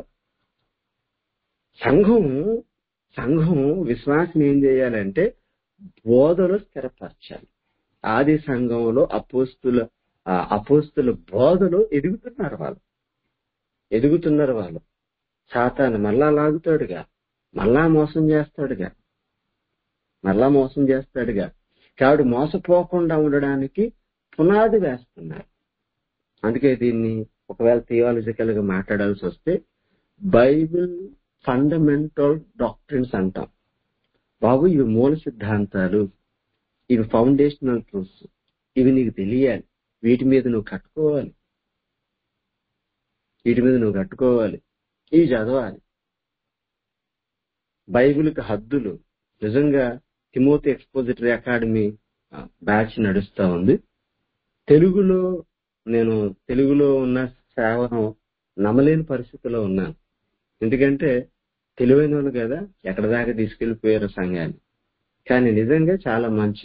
సంఘం విశ్వాసం ఏం చేయాలంటే బోధలో స్థిరపరచాలి. ఆది సంఘంలో అపోస్తుల బోధలో ఎదుగుతున్నారు వాళ్ళు. సాతాను మళ్ళా లాగుతాడుగా, మళ్ళా మోసం చేస్తాడుగా. కాబట్టి మోసపోకుండా ఉండడానికి పునాది వేస్తున్నారు. అందుకే దీన్ని ఒకవేళ థియాలజికల్ గా మాట్లాడాల్సి వస్తే బైబిల్ ఫండమెంటల్ డాక్ట్రిన్స్ అంటాం. బాబు, ఇవి మూల సిద్ధాంతాలు, ఇవి ఫౌండేషనల్ ట్రూత్స్, ఇవి నీకు తెలియాలి, వీటి మీద నువ్వు కట్టుకోవాలి, ఇవి చదవాలి. బైబిల్కి హద్దులు. నిజంగా తిమోతి ఎక్స్పోజిటరీ అకాడమీ బ్యాచ్ నడుస్తా ఉంది. నేను తెలుగులో ఉన్న సేవను నమ్మలేని పరిస్థితిలో ఉన్నాను. ఎందుకంటే తెలివైన వాళ్ళు కదా, ఎక్కడ దాకా తీసుకెళ్లిపోయారు సంఘాన్ని. కానీ నిజంగా చాలా మంచి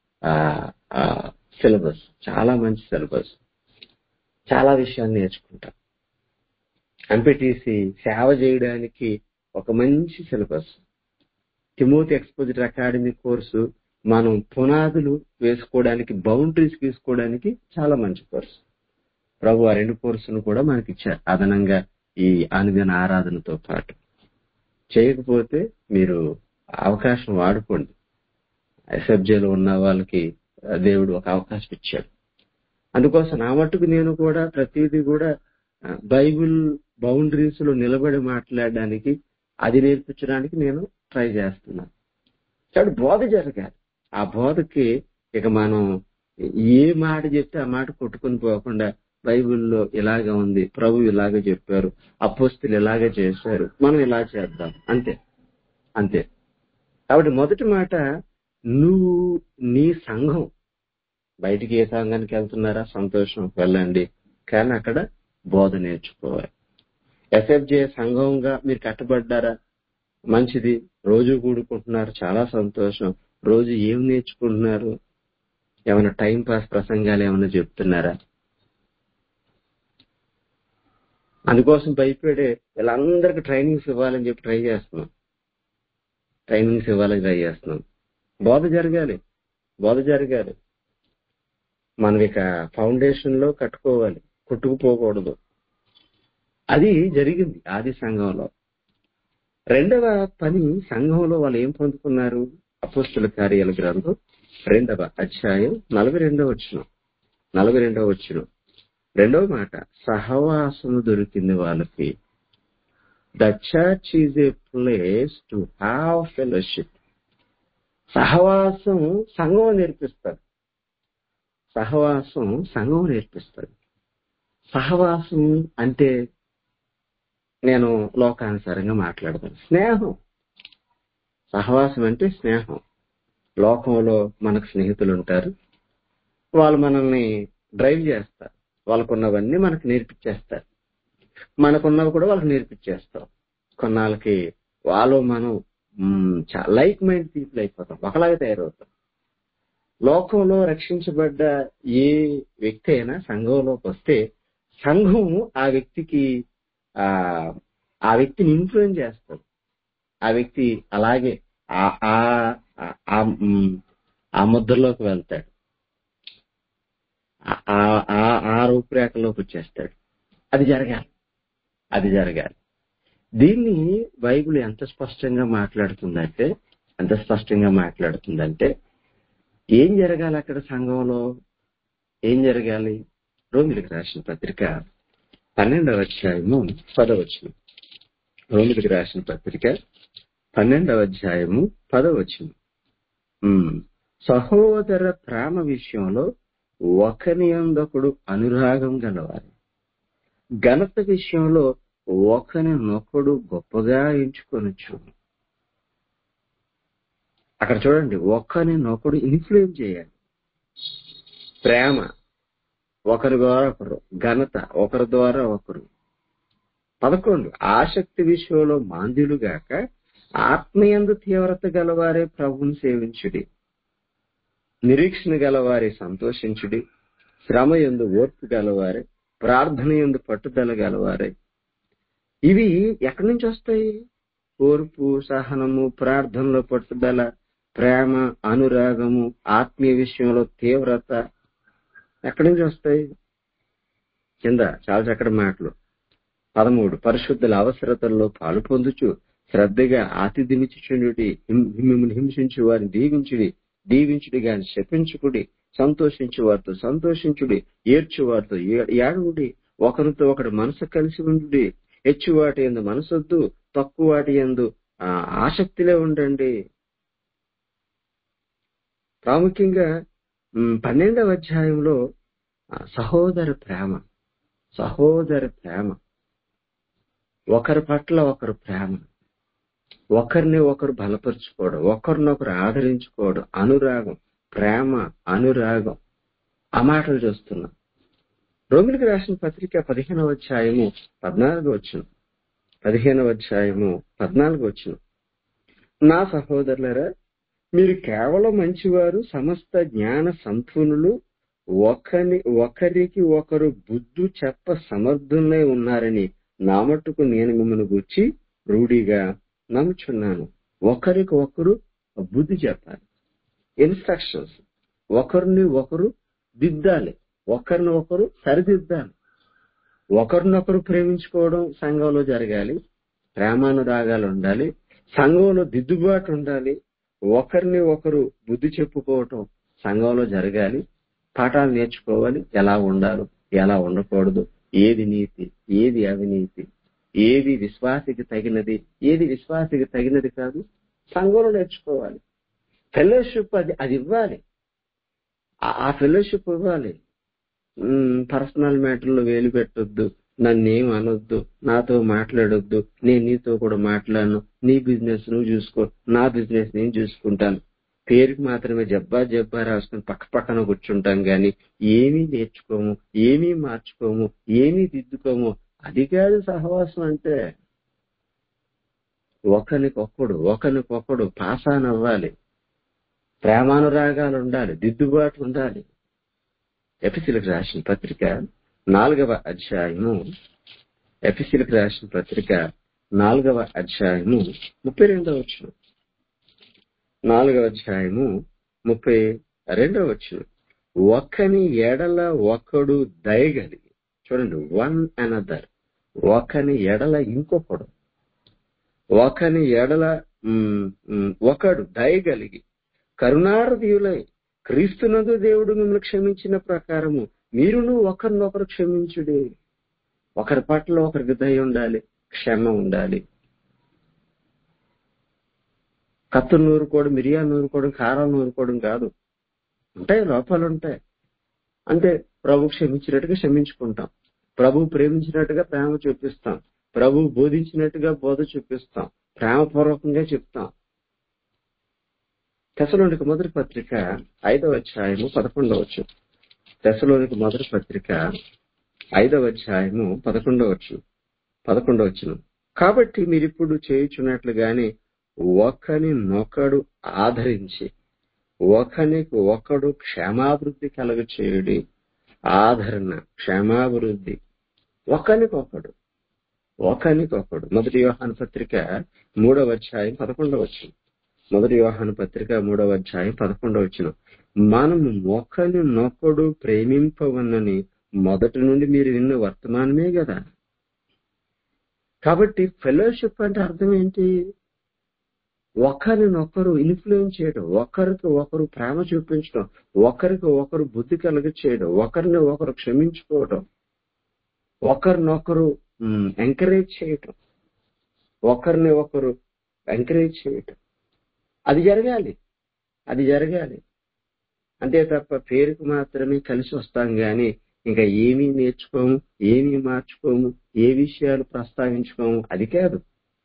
సిలబస్, చాలా మంచి సిలబస్, చాలా విషయాలు నేర్చుకుంటాం. ఎంపీటీసీ సేవ చేయడానికి ఒక మంచి syllabus. Timothy expositor academy course మనం పునాదులు వేసుకోవడానికి, బౌండరీస్ తీసుకోవడానికి చాలా మంచి కోర్సు. ప్రభు ఆ 2 కోర్సును కూడా మనకి ఇచ్చారు అదనంగా ఈ అనుదిన ఆరాధనతో పాటు. చేయకపోతే మీరు అవకాశం వాడుకోండి. ఎస్ఎఫ్జేలో ఉన్న వాళ్ళకి దేవుడు ఒక అవకాశం ఇచ్చాడు. అందుకోసం నా మట్టుకు నేను కూడా ప్రతిదీ కూడా బైబిల్ బౌండరీస్ లో నిలబడి మాట్లాడడానికి, అది నేర్పించడానికి నేను ట్రై చేస్తున్నాను. కాబట్టి బోధ జరగాలి. ఆ బోధకి ఇక మనం ఏ మాట చెప్తే ఆ మాట కొట్టుకుని పోకుండా బైబిల్లో ఇలాగే ఉంది, ప్రభు ఇలాగే చెప్పారు, అపోస్తలులు ఇలాగే చేశారు, మనం ఇలా చేద్దాం, అంతే. కాబట్టి మొదటి మాట, నువ్వు నీ సంఘం, బయటికి ఏ సంఘానికి వెళ్తున్నారా? సంతోషం, వెళ్ళండి. కానీ అక్కడ బోధ నేర్చుకోవాలి. ఎస్ఎఫ్జే సంఘంగా మీరు కట్టబడ్డారా? మంచిది. రోజు కూడుకుంటున్నారు, చాలా సంతోషం. రోజు ఏం నేర్చుకుంటున్నారు? ఏమైనా టైం పాస్ ప్రసంగాలు ఏమైనా చెప్తున్నారా? అందుకోసం భయపడే వీళ్ళందరికీ ట్రైనింగ్స్ ఇవ్వాలని చెప్పి ట్రై చేస్తున్నాం. బోధ జరగాలి. మనం ఇక ఫౌండేషన్ లో కట్టుకోవాలి, కొట్టుకుపోకూడదు. అది జరిగింది ఆది సంఘంలో. రెండవ పని సంఘంలో వాళ్ళు ఏం పొందుకున్నారు? అపోస్తుల కార్యాల గ్రంథం 2వ అధ్యాయం 42వ వచనం. రెండవ మాట, సహవాసము దొరికింది వాళ్ళకి. The church is a place to have fellowship. సహవాసం సంఘం నేర్పిస్తారు. సహవాసం సంఘం నేర్పిస్తుంది. సహవాసం అంటే నేను లోకానుసారంగా మాట్లాడతాను. స్నేహం. సహవాసం అంటే స్నేహం. లోకంలో మనకు స్నేహితులు ఉంటారు. వాళ్ళు మనల్ని డ్రైవ్ చేస్తారు. వాళ్ళకున్నవన్నీ మనకు నేర్పించేస్తారు. మనకున్నవి కూడా వాళ్ళకి నేర్పించేస్తాం. కొన్నాళ్ళకి వాళ్ళు మనం లైక్ మైండ్ పీపుల్ అయిపోతాం. ఒకలాగా తయారవుతాం. లోకంలో రక్షించబడ్డ ఏ వ్యక్తి అయినా సంఘంలోకి వస్తే సంఘం ఆ వ్యక్తికి ఆ వ్యక్తిని ఇన్ఫ్లుయెన్స్ చేస్తారు. ఆ వ్యక్తి అలాగే ఆ ముద్రలోకి వెళ్తాడు. ఆ రూపురేఖలోకి వచ్చేస్తాడు. అది జరగాలి. దీన్ని బైబిల్ ఎంత స్పష్టంగా మాట్లాడుతుందంటే ఏం జరగాలి అక్కడ సంఘంలో? ఏం జరగాలి? రోమిలికి రాసిన పత్రిక 12వ అధ్యాయము 10వ వచనం. రోమిలికి రాసిన పత్రిక 12వ అధ్యాయము 10వ వచనం. సహోదర ప్రేమ విషయంలో ఒకని యందొకడు అనురాగం గలవారు, ఘనత విషయంలో ఒకరినొకడు గొప్పగా ఎంచుకొనొచ్చు. అక్కడ చూడండి, ఒకరినొకడు ఇన్ఫ్లుయెన్స్ చేయాలి. ప్రేమ ఒకరి ద్వారా ఒకరు, ఘనత ఒకరి ద్వారా ఒకరు. 11 ఆసక్తి విషయంలో మాంద్యులుగాక ఆత్మయందు తీవ్రత గలవారే ప్రభువుని సేవించుడి, నిరీక్షణ గలవారే సంతోషించుడి, శ్రమ యందు ఓర్పు గలవారే, ప్రార్థన యందు పట్టుదల గలవారే. ఇవి ఎక్కడి నుంచి వస్తాయి? ఓర్పు, సహనము, ప్రార్థనలో పట్టుదల, ప్రేమ, అనురాగము, ఆత్మీయ విషయంలో తీవ్రత ఎక్కడి నుంచి వస్తాయి? కింద చాలా చక్కటి మాటలు. 13 పరిశుద్ధుల అవసరతల్లో పాలు పొందుచు శ్రద్ధగా ఆతిథ్యమిచ్చుచుండుడి, మిమ్మల్ని హింసించు వారిని దీవించుడి గాని శపించుకుడి, సంతోషించు వారితో సంతోషించుడి, ఏడ్చు వారితో ఏడవుడి, ఒకరితో ఒకడు మనసు కలిసి ఉండుడి, హెచ్చు వాటి యందు మనసొద్దు, తక్కువ వాటి యందు ఆసక్తిలో ఉండండి. ప్రాముఖ్యంగా 12వ అధ్యాయంలో సహోదర ప్రేమ, ఒకరి పట్ల ఒకరు ప్రేమ, ఒకరిని ఒకరు బలపరుచుకోవడం, ఒకరినొకరు ఆదరించుకోవడం, అనురాగం, ప్రేమ, అనురాగం. ఆ మాటలు చూస్తున్నాం. రోమిలికి రాసిన పత్రిక 15వ అధ్యాయము 14వ వచనం. 15వ అధ్యాయము 14వ వచనం. నా సహోదరులారా, మీరు కేవలం మంచివారు, సమస్త జ్ఞాన సంపన్నులు, ఒకరికి ఒకరు బుద్ధి చెప్ప సమర్థులై ఉన్నారని నా మట్టుకు నేను మిమ్మల్ని గూర్చి రూఢిగా నమ్ముచున్నాను. ఒకరికి ఒకరు బుద్ధి చెప్పాలి. ఇన్స్ట్రక్షన్స్. ఒకరిని ఒకరు దిద్దాలి, ఒకరిని ఒకరు సరిదిద్దాలి. ఒకరినొకరు ప్రేమించుకోవడం సంఘంలో జరగాలి. ప్రేమానురాగాలు ఉండాలి. సంఘంలో దిద్దుబాటు ఉండాలి. ఒకరిని ఒకరు బుద్ధి చెప్పుకోవటం సంఘంలో జరగాలి. పాఠాలు నేర్చుకోవాలి. ఎలా ఉండాలి, ఎలా ఉండకూడదు, ఏది నీతి, ఏది అవినీతి, ఏది విశ్వాసికి తగినది, ఏది విశ్వాసికి తగినది కాదు, సంఘంలో నేర్చుకోవాలి. ఫెలోషిప్ అది ఇవ్వాలి. ఆ ఫెలోషిప్ ఇవ్వాలి. పర్సనల్ మ్యాటర్లో వేలు పెట్టొద్దు, నన్నేం అనొద్దు, నాతో మాట్లాడొద్దు, నేను నీతో కూడా మాట్లాడను, నీ బిజినెస్ నువ్వు చూసుకో, నా బిజినెస్ నేను చూసుకుంటాను. పేరుకి మాత్రమే జబ్బా రాసుకుని పక్కన కూర్చుంటాం గాని ఏమీ నేర్చుకోము, ఏమీ మార్చుకోము, ఏమీ దిద్దుకోము. అది కాదు సహవాసం అంటే. ఒకరికొకడు పాసాన్ అవ్వాలి, ప్రేమానురాగాలు ఉండాలి, దిద్దుబాటు ఉండాలి. ఎఫెసీయులకు రాసిన పత్రిక 4వ అధ్యాయము 32వ వచనం. 4వ అధ్యాయము 32వ వచనం. ఒకని ఎడల ఒకడు దయగలిగి, చూడండి, వన్ అనదర్, ఒకని ఎడల ఇంకొకడు, ఒకని ఎడల ఒకడు దయగలిగి కరుణారధీయులై క్రీస్తునందు దేవుడు మిమ్మల్ని క్షమించిన ప్రకారము మీరును ఒకరినొకరు క్షమించుడి. ఒకరి పట్ల ఒకరికి దయ ఉండాలి, క్షమ ఉండాలి. కత్తులు నూరుకోవడం, మిరియాలు నూరుకోవడం, కారాలు నూరుకోవడం కాదు. ఉంటాయి, లోపాలు ఉంటాయి. అంటే ప్రభు క్షమించినట్టుగా క్షమించుకుంటాం, ప్రభు ప్రేమించినట్టుగా ప్రేమ చూపిస్తాం, ప్రభు బోధించినట్టుగా బోధ చూపిస్తాం, ప్రేమపూర్వకంగా చెప్తాం. తెస్సలోనిక మొదటి పత్రిక 5వ అధ్యాయము 11వ వచనం. తెస్సలోనిక మొదటి పత్రిక 5వ అధ్యాయము 11వ వచనం. కాబట్టి మీరిప్పుడు చేయుచున్నట్లుగానే ఒకరినొకడు ఆదరించి ఒకనికి ఒకడు క్షేమాభివృద్ధి కలుగచేయుడి. ఆదరణ, క్షేమాభివృద్ధి, ఒకనికొకడు. మొదటి యోహాను పత్రిక 3వ అధ్యాయం 11వ వచనం. మొదటి యోహాను పత్రిక 3వ అధ్యాయం 11వ వచనం. మనము ఒకరినొకడు ప్రేమింపవన్నని మొదటి నుండి మీరు విన్న వర్తమానమే కదా. కాబట్టి ఫెలోషిప్ అంటే అర్థం ఏంటి? ఒకరినొకరు ఇన్ఫ్లుయెన్స్ చేయడం, ఒకరికి ఒకరు ప్రేమ చూపించడం, ఒకరికి ఒకరు బుద్ధి కలుగ చేయడం, ఒకరిని ఒకరు క్షమించుకోవడం, ఒకరినొకరు ఎంకరేజ్ చేయటం, ఒకరిని ఒకరు ఎంకరేజ్ చేయటం. అది జరగాలి. అంతే తప్ప పేరుకు మాత్రమే కలిసి వస్తాం గాని ఇంకా ఏమీ నేర్చుకోము, ఏమీ మార్చుకోము, ఏ విషయాలు ప్రస్తావించుకోము. అది కాదు.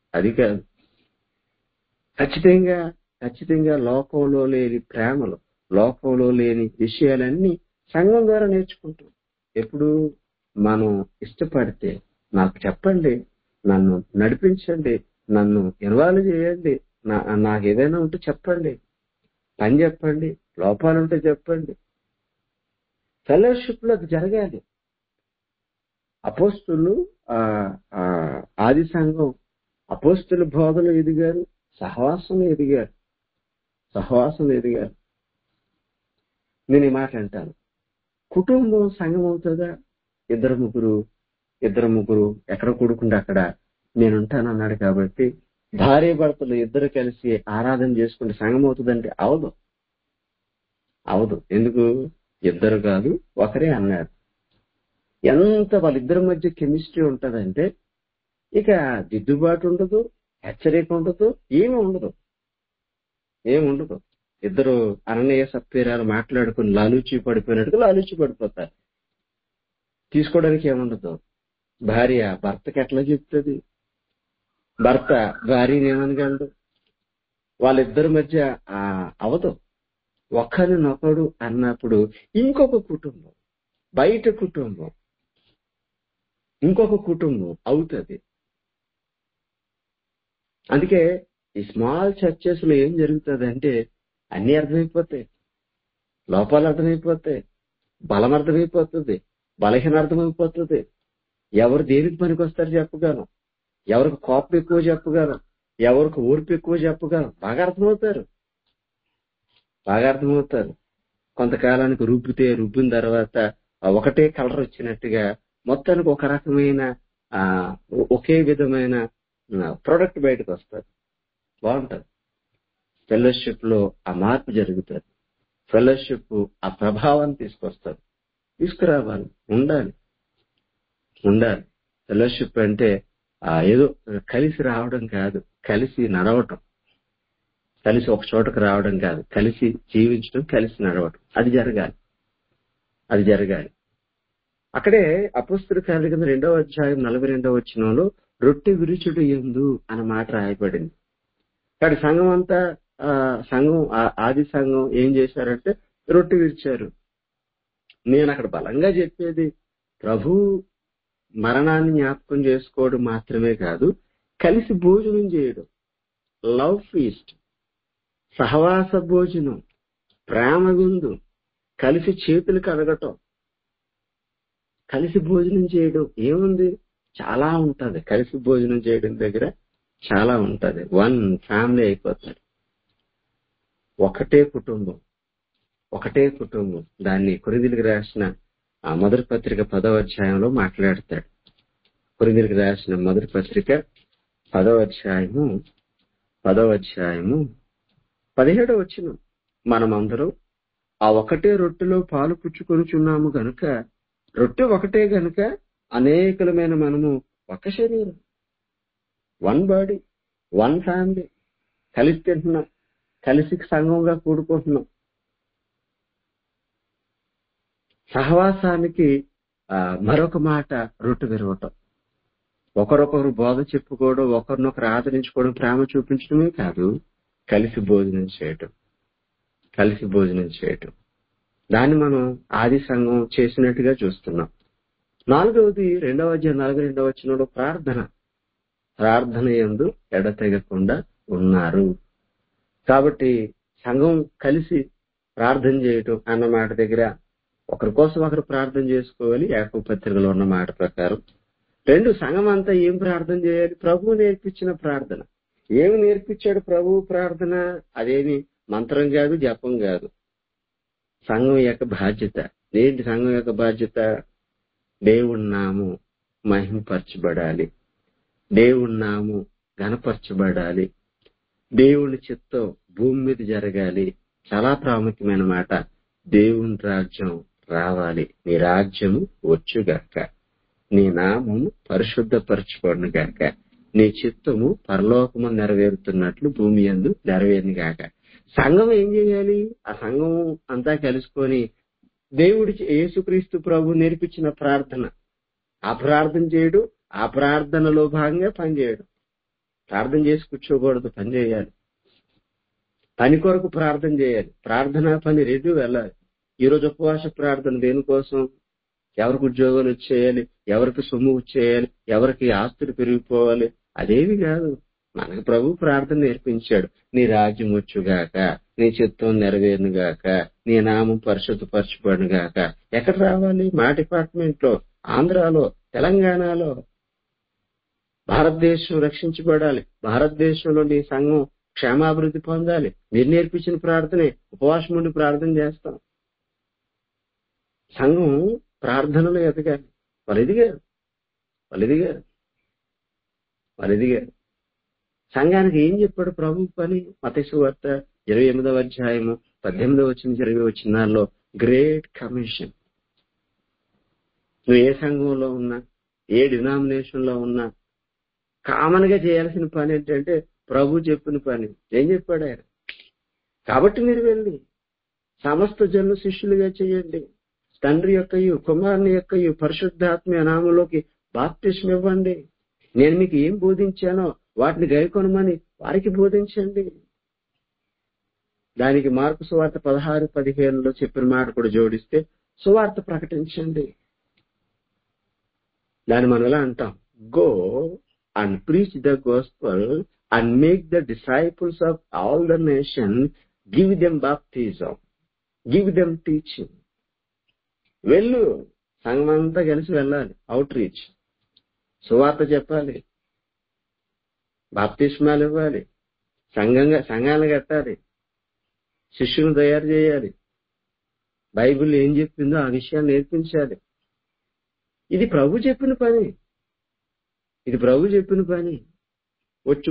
ఖచ్చితంగా లోకంలో లేని ప్రేమలు, లోకంలో లేని విషయాలన్నీ సంఘం ద్వారా నేర్చుకుంటాం. ఎప్పుడు మనం ఇష్టపడితే నాకు చెప్పండి, నన్ను నడిపించండి, నన్ను ఇన్వాల్వ్ చేయండి, నాకు ఏదైనా ఉంటే చెప్పండి, పని చెప్పండి, లోపాలుంటే చెప్పండి. ఫెలోషిప్ లో అది జరగాలి. అపోస్తులు ఆది సంఘం అపోస్తుల బోధలు ఎదిగారు, సహవాసం ఎదిగారు. నేను ఈ మాట అంటాను, కుటుంబం సంఘం అవుతుందా? ఇద్దరు ముగ్గురు ఎక్కడ కూడుకుంటే అక్కడ నేనుంటాను అన్నాడు కాబట్టి భార్య భర్తలు ఇద్దరు కలిసి ఆరాధన చేసుకుంటే సంఘం అవుతుందంటే అవదు. ఎందుకు? ఇద్దరు కాదు, ఒకరే అన్నాడు. ఎంత వాళ్ళిద్దరి మధ్య కెమిస్ట్రీ ఉంటదంటే ఇక దిద్దుబాటు ఉండదు, హెచ్చరిక ఉండదు, ఏమి ఉండదు. ఇద్దరు అననీయ సప్పీరాలు మాట్లాడుకుని లాలూచి పడిపోతారు. తీసుకోవడానికి ఏముండదు. భార్య భర్తకి ఎట్లా చెప్తుంది? భర్త భార్యని ఏమనగలడు? వాళ్ళిద్దరి మధ్య అవదు. ఒకరినొకడు అన్నప్పుడు ఇంకొక కుటుంబం, బయట కుటుంబం, ఇంకొక కుటుంబం అవుతుంది. అందుకే ఈ స్మాల్ చర్చెస్ లో ఏం జరుగుతుందంటే అన్ని అర్థమైపోతాయి, లోపాలు అర్థమైపోతాయి, బలం అర్థమైపోతుంది, బలహీన అర్థమైపోతుంది. ఎవరు దేనికి పనికి వస్తారు చెప్పగలం, ఎవరికి కోపం ఎక్కువ చెప్పగలం, ఎవరికి ఓర్పు ఎక్కువ చెప్పగలం. బాగా అర్థమవుతారు. కొంతకాలానికి రుబ్బిన తర్వాత ఒకటే కలర్ వచ్చినట్టుగా మొత్తానికి ఒక రకమైన ఒకే విధమైన ప్రొడక్ట్ బయటకు వస్తుంది. బాగుంటది. ఫెలోషిప్ లో ఆ మార్పు జరుగుతుంది. ఫెలోషిప్ ఆ ప్రభావాన్ని తీసుకురావాలి. ఉండాలి. ఫెలోషిప్ అంటే ఏదో కలిసి రావడం కాదు, కలిసి నడవటం, కలిసి ఒక చోటకు రావడం కాదు, కలిసి జీవించడం, కలిసి నడవటం. అది జరగాలి. అక్కడే అపోస్తలుల కార్యాల కింద 2వ అధ్యాయం 42వ వచనంలో రొట్టె విరుచుడు యందు అన్న మాట రాయబడింది. కాబట్టి సంఘం ఆది సంఘం ఏం చేశారంటే రొట్టె విరిచారు. నేను అక్కడ బలంగా చెప్పేది ప్రభు మరణాన్ని జ్ఞాపకం చేసుకోవడం మాత్రమే కాదు, కలిసి భోజనం చేయడం, లవ్ ఫీస్ట్, సహవాస భోజనం, ప్రేమ విందు, కలిసి చేతులు కడగటం, కలిసి భోజనం చేయడం. ఏముంది? చాలా ఉంటది. కలిసి భోజనం చేయడం దగ్గర చాలా ఉంటది. వన్ ఫ్యామిలీ అయిపోతారు. ఒకటే కుటుంబం. దాన్ని కొరింథీయులకు రాసిన మొదటి పత్రిక 10వ అధ్యాయంలో మాట్లాడతాడు. కొరింథీయులకు రాసిన మొదటి పత్రిక 10వ అధ్యాయము 17వ వచనం. మనమందరం ఆ ఒకటే రొట్టెలో పాలు పుచ్చుకొనుచున్నాము గనుక, రొట్టె ఒకటే గనుక అనేకమైన మనము ఒక శరీరం, వన్ బాడీ, వన్ ఫ్యామిలీ, కలిసి తింటున్నాం, కలిసి సంఘంగా కూడుకుంటున్నాం. సహవాసానికి మరొక మాట రొట్టె విరవటం, ఒకరొకరు బోధ చెప్పుకోవడం, ఒకరినొకరు ఆదరించుకోవడం, ప్రేమ చూపించడమే కాదు, కలిసి భోజనం చేయటం. దాన్ని మనం ఆది సంఘం చేసినట్టుగా చూస్తున్నాం. 4వది 2వ అధ్యాయం 42వ వచనంలో ప్రార్థన యందు ఎడతెగకుండా ఉన్నారు. కాబట్టి సంఘం కలిసి ప్రార్థన చేయటం అన్న మాట దగ్గర ఒకరి కోసం ఒకరు ప్రార్థన చేసుకోవాలి. యాకోబు పత్రికలో ఉన్న మాట ప్రకారం. 2, సంఘం అంతా ఏం ప్రార్థన చేయాలి? ప్రభువు నేర్పించిన ప్రార్థన. ఏమి నేర్పించాడు ప్రభువు ప్రార్థన? అదేమి మంత్రం కాదు, జపం కాదు. సంఘం యొక్క బాధ్యత ఏంటి? సంఘం యొక్క బాధ్యత దేవుని నామం మహిమపరచబడాలి, దేవుని నామం ఘనపరచబడాలి, దేవుని చిత్తం భూమి మీద జరగాలి. చాలా ప్రాముఖ్యమైన మాట. దేవుని రాజ్యం రావాలి, నీ రాజ్యము వచ్చుగాక, నీ నామము పరిశుద్ధపరచబడును గాక, నీ చిత్తము పరలోకము నెరవేరుతున్నట్లు భూమి యందు నెరవేరును గాక. సంఘం ఏం చేయాలి? ఆ సంఘం అంతా కలుసుకొని దేవుడి యేసుక్రీస్తు ప్రభు నేర్పించిన ప్రార్థన, ఆ ప్రార్థన చేయడు, ఆ ప్రార్థనలో భాగంగా పనిచేయడం. ప్రార్థన చేసి కూర్చోకూడదు, పని చేయాలి. పని కొరకు ప్రార్థన చేయాలి. ప్రార్థన పని రెండు వెళ్ళాలి. ఈరోజు ఉపవాస ప్రార్థన దేనికోసం? ఎవరికి ఉద్యోగాలు వచ్చేయాలి, ఎవరికి సొమ్ము వచ్చేయాలి, ఎవరికి ఆస్తులు పెరిగిపోవాలి, అదేవి కాదు. మనకు ప్రభు ప్రార్థన నేర్పించాడు. నీ రాజ్యం వచ్చుగాక, నీ చిత్తం నెరవేరునుగాక, నీ నామం పరిశుద్ధపరచబడునుగాక. ఎక్కడ రావాలి? మా డిపార్ట్మెంట్ లో, ఆంధ్రాలో, తెలంగాణలో. భారతదేశం రక్షించబడాలి, భారతదేశంలో నీ సంఘం క్షేమాభివృద్ధి పొందాలి. మీరు నేర్పించిన ప్రార్థనే ఉపవాసం ఉండి ప్రార్థన చేస్తాం. సంఘం ప్రార్థనలో ఎదగాలి. వాళ్ళు ఎదిగారు. సంఘానికి ఏం చెప్పాడు ప్రభు పని? మత్తయి సువార్త 28వ అధ్యాయము 18వ వచనం 20వ వచనాల్లో గ్రేట్ కమిషన్. నువ్వు ఏ సంఘంలో ఉన్నా, ఏ డినామినేషన్ లో ఉన్నా, కామన్ గా చేయాల్సిన పని ఏంటంటే ప్రభు చెప్పిన పని. ఏం చెప్పాడు ఆయన? కాబట్టి మీరు వెళ్ళి సమస్త జనులు శిష్యులుగా చేయండి, తండ్రి యొక్కయు కుమారుని యొక్కయు పరిశుద్ధాత్మ నామములోకి బాప్తిస్మం ఇవ్వండి, నేను మీకు ఏం బోధించానో వాటిని గైకొనమని వారికి బోధించండి. దానికి మార్కు సువార్త 16-15లో చెప్పిన మాట కూడా జోడిస్తే సువార్త ప్రకటించండి. దాన్ని మనం ఎలా అంటాం? Go and preach the gospel and make the disciples of all the nation, give them baptism, give them teaching. వెళ్ళు, సంఘమంతా కలిసి వెళ్ళాలి, అవుట్ రీచ్, సువార్త చెప్పాలి, బాప్తిస్మాలు ఇవ్వాలి, సంఘాలు కట్టాలి, శిష్యులను తయారు చేయాలి, బైబిల్ ఏం చెప్పిందో ఆ విషయాన్ని నేర్పించాలి. ఇది ప్రభు చెప్పిన పని. వచ్చి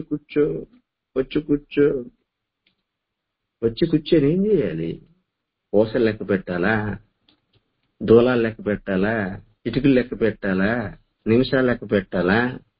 కూర్చొని ఏం చేయాలి? పూసలు లెక్క పెట్టాలా, దూలాలు లెక్క పెట్టాలా, ఇటుకలు లెక్క పెట్టాలా, నిమిషాలు లెక్క పెట్టాలా?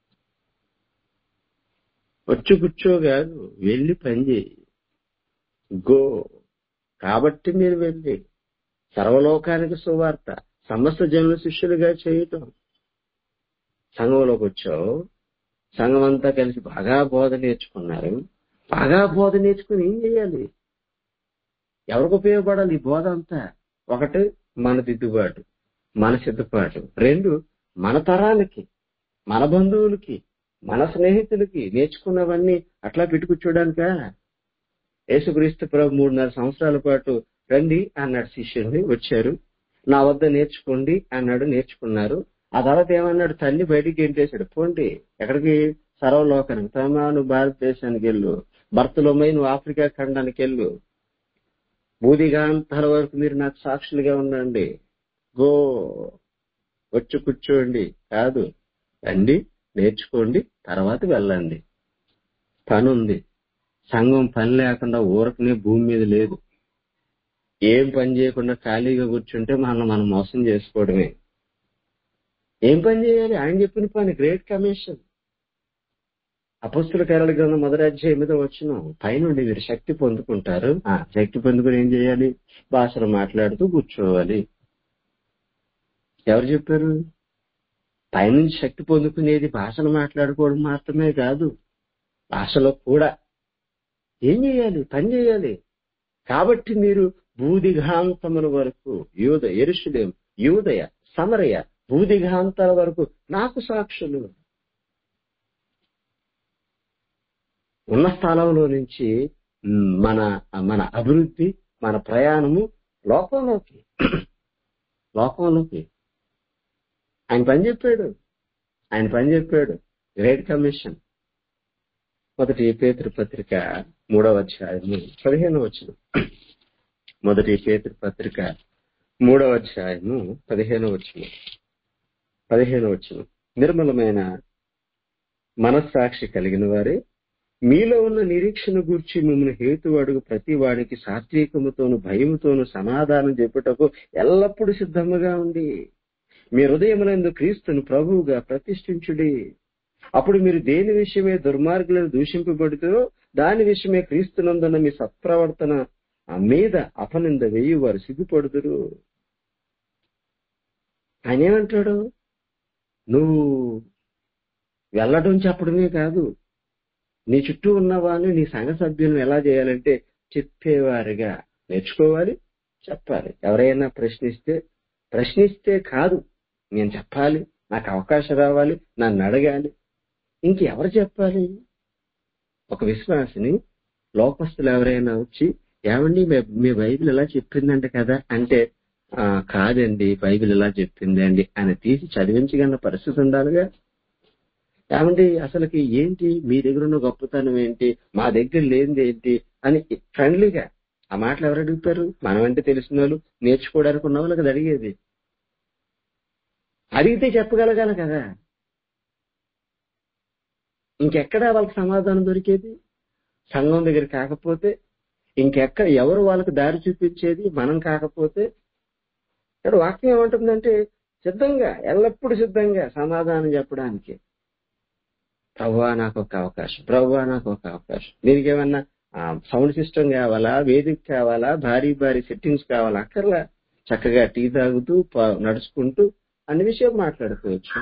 వచ్చి కూర్చోగాదు, వెళ్ళి పని చేయి. గో. కాబట్టి మీరు వెళ్ళి సర్వలోకానికి సువార్త, సమస్త జనుల శిష్యులుగా చేయటం. సంఘంలోకి వచ్చావు, సంఘం అంతా కలిసి బాగా బోధ నేర్చుకున్నారు. బాగా బోధ నేర్చుకుని ఏం చేయాలి? ఎవరికి ఉపయోగపడాలి ఈ బోధ అంతా? 1, మన దిద్దుబాటు, మన సిద్ధపాటు. 2, మన తరాలకి, మన బంధువులకి, మన స్నేహితులకి నేర్చుకున్నవన్నీ అట్లా పెట్టుకుచూడానికా? యేసుక్రీస్తు ప్రభు 3.5 సంవత్సరాల పాటు రండి అన్నాడు శిష్యుల్ని. వచ్చారు, నా వద్ద నేర్చుకోండి అన్నాడు, నేర్చుకున్నారు. ఆ తర్వాత ఏమన్నాడు? తల్లి బయటికి గెంటేశాడు. పోండి, ఎక్కడికి? సర్వలోకానికి. తమా నువ్వు భారతదేశానికి వెళ్ళు, బర్తలోమై నువ్వు ఆఫ్రికా ఖండానికి వెళ్ళు, బూదిగాంతాల వరకు మీరు నాకు సాక్షులుగా ఉండండి. గో. వచ్చి కూర్చోండి కాదు, రండి, నేర్చుకోండి, తర్వాత వెళ్ళండి. పని ఉంది. సంఘం పని లేకుండా ఊరకనే భూమి మీద లేదు. ఏం పని చేయకుండా ఖాళీగా కూర్చుంటే మనం మోసం చేసుకోవడమే. ఏం పని చేయాలి? ఆయన చెప్పిన పని, గ్రేట్ కమిషన్. అపొస్తలుల కార్యాల గ్రంథం 1వ అధ్యాయం 8వ వచనం, పైనుండి మీరు శక్తి పొందుకుంటారు. శక్తి పొందుకుని ఏం చేయాలి? భాషలు మాట్లాడుతూ కూర్చోవాలి. ఎవరు చెప్పారు? పైనుంచి శక్తి పొందుకునేది భాషలు మాట్లాడుకోవడం మాత్రమే కాదు, భాషలో కూడా ఏం చేయాలి? పని చేయాలి. కాబట్టి మీరు భూదిగాంతముల వరకు, యెరూషలేము, యూదయ, సమరయ, భూదిగాంతాల వరకు నాకు సాక్షులు. ఉన్న స్థలంలో నుంచి మన మన అభివృద్ధి, మన ప్రయాణము లోకంలోకి. ఆయన పని చెప్పాడు. Great commission. 1 పేతురు పత్రిక 3వ అధ్యాయము 15వ వచనం. 1 పేతురు పత్రిక 3వ అధ్యాయము 15వ వచనం. నిర్మలమైన మనస్సాక్షి కలిగిన వారే మీలో ఉన్న నిరీక్షణ గూర్చి మిమ్మల్ని హేతు అడుగు ప్రతి వాడికి సాత్వికముతోను భయముతోను సమాధానం చెప్పుటకు ఎల్లప్పుడూ సిద్ధముగా ఉండి మీ హృదయములందు క్రీస్తును ప్రభువుగా ప్రతిష్ఠించుడి. అప్పుడు మీరు దేని విషయమే దుర్మార్గులను దూషింపబడుతారో దాని విషయమే క్రీస్తునందున్న మీ సత్ప్రవర్తన మీద అపనింద వేయి వారు సిగ్గుపడుతురు. ఆయన ఏమంటాడు? నువ్వు వెళ్ళడం చెప్పడమే కాదు, నీ చుట్టూ ఉన్నవాళ్ళు, నీ సంఘ సభ్యులను ఎలా చేయాలంటే చెప్పేవారుగా నేర్చుకోవాలి, చెప్పాలి. ఎవరైనా ప్రశ్నిస్తే కాదు, నేను చెప్పాలి, నాకు అవకాశం రావాలి, నన్ను అడగాలి. ఇంకెవరు చెప్పాలి? ఒక విశ్వాసిని లోకస్తులు ఎవరైనా వచ్చి, ఏమండి మీ బైబిల్ ఎలా చెప్పిందంట కదా అంటే, కాదండి బైబిల్ ఎలా చెప్పింది అండి అని తీసి చదివించగల పరిస్థితి ఉండాలిగా. ఏమండి అసలుకి ఏంటి మీ దగ్గర ఉన్న గొప్పతనం ఏంటి, మా దగ్గర లేనిది ఏంటి అని ఫ్రెండ్లీగా. ఆ మాటలు ఎవరు అడుగుతారు? మనమంటే తెలిసిన వాళ్ళు, నేర్చుకోవడానికి ఉన్న వాళ్ళకి అది అడిగేది. అడిగితే చెప్పగలగాలి కదా. ఇంకెక్కడా వాళ్ళకి సమాధానం దొరికేది? సంఘం దగ్గర కాకపోతే ఇంకెక్కడ ఎవరు వాళ్ళకి దారి చూపించేది? మనం కాకపోతే. ఇక్కడ వాక్యం ఏమంటుందంటే ఎల్లప్పుడూ సిద్ధంగా సమాధానం చెప్పడానికి. ప్రభువా నాకు ఒక అవకాశం. దీనికి ఏమన్నా సౌండ్ సిస్టమ్ కావాలా, వేదిక కావాలా, భారీ సెట్టింగ్స్ కావాలా? అక్కర్లా. చక్కగా టీ తాగుతూ నడుచుకుంటూ అన్ని విషయం మాట్లాడుకోవచ్చు.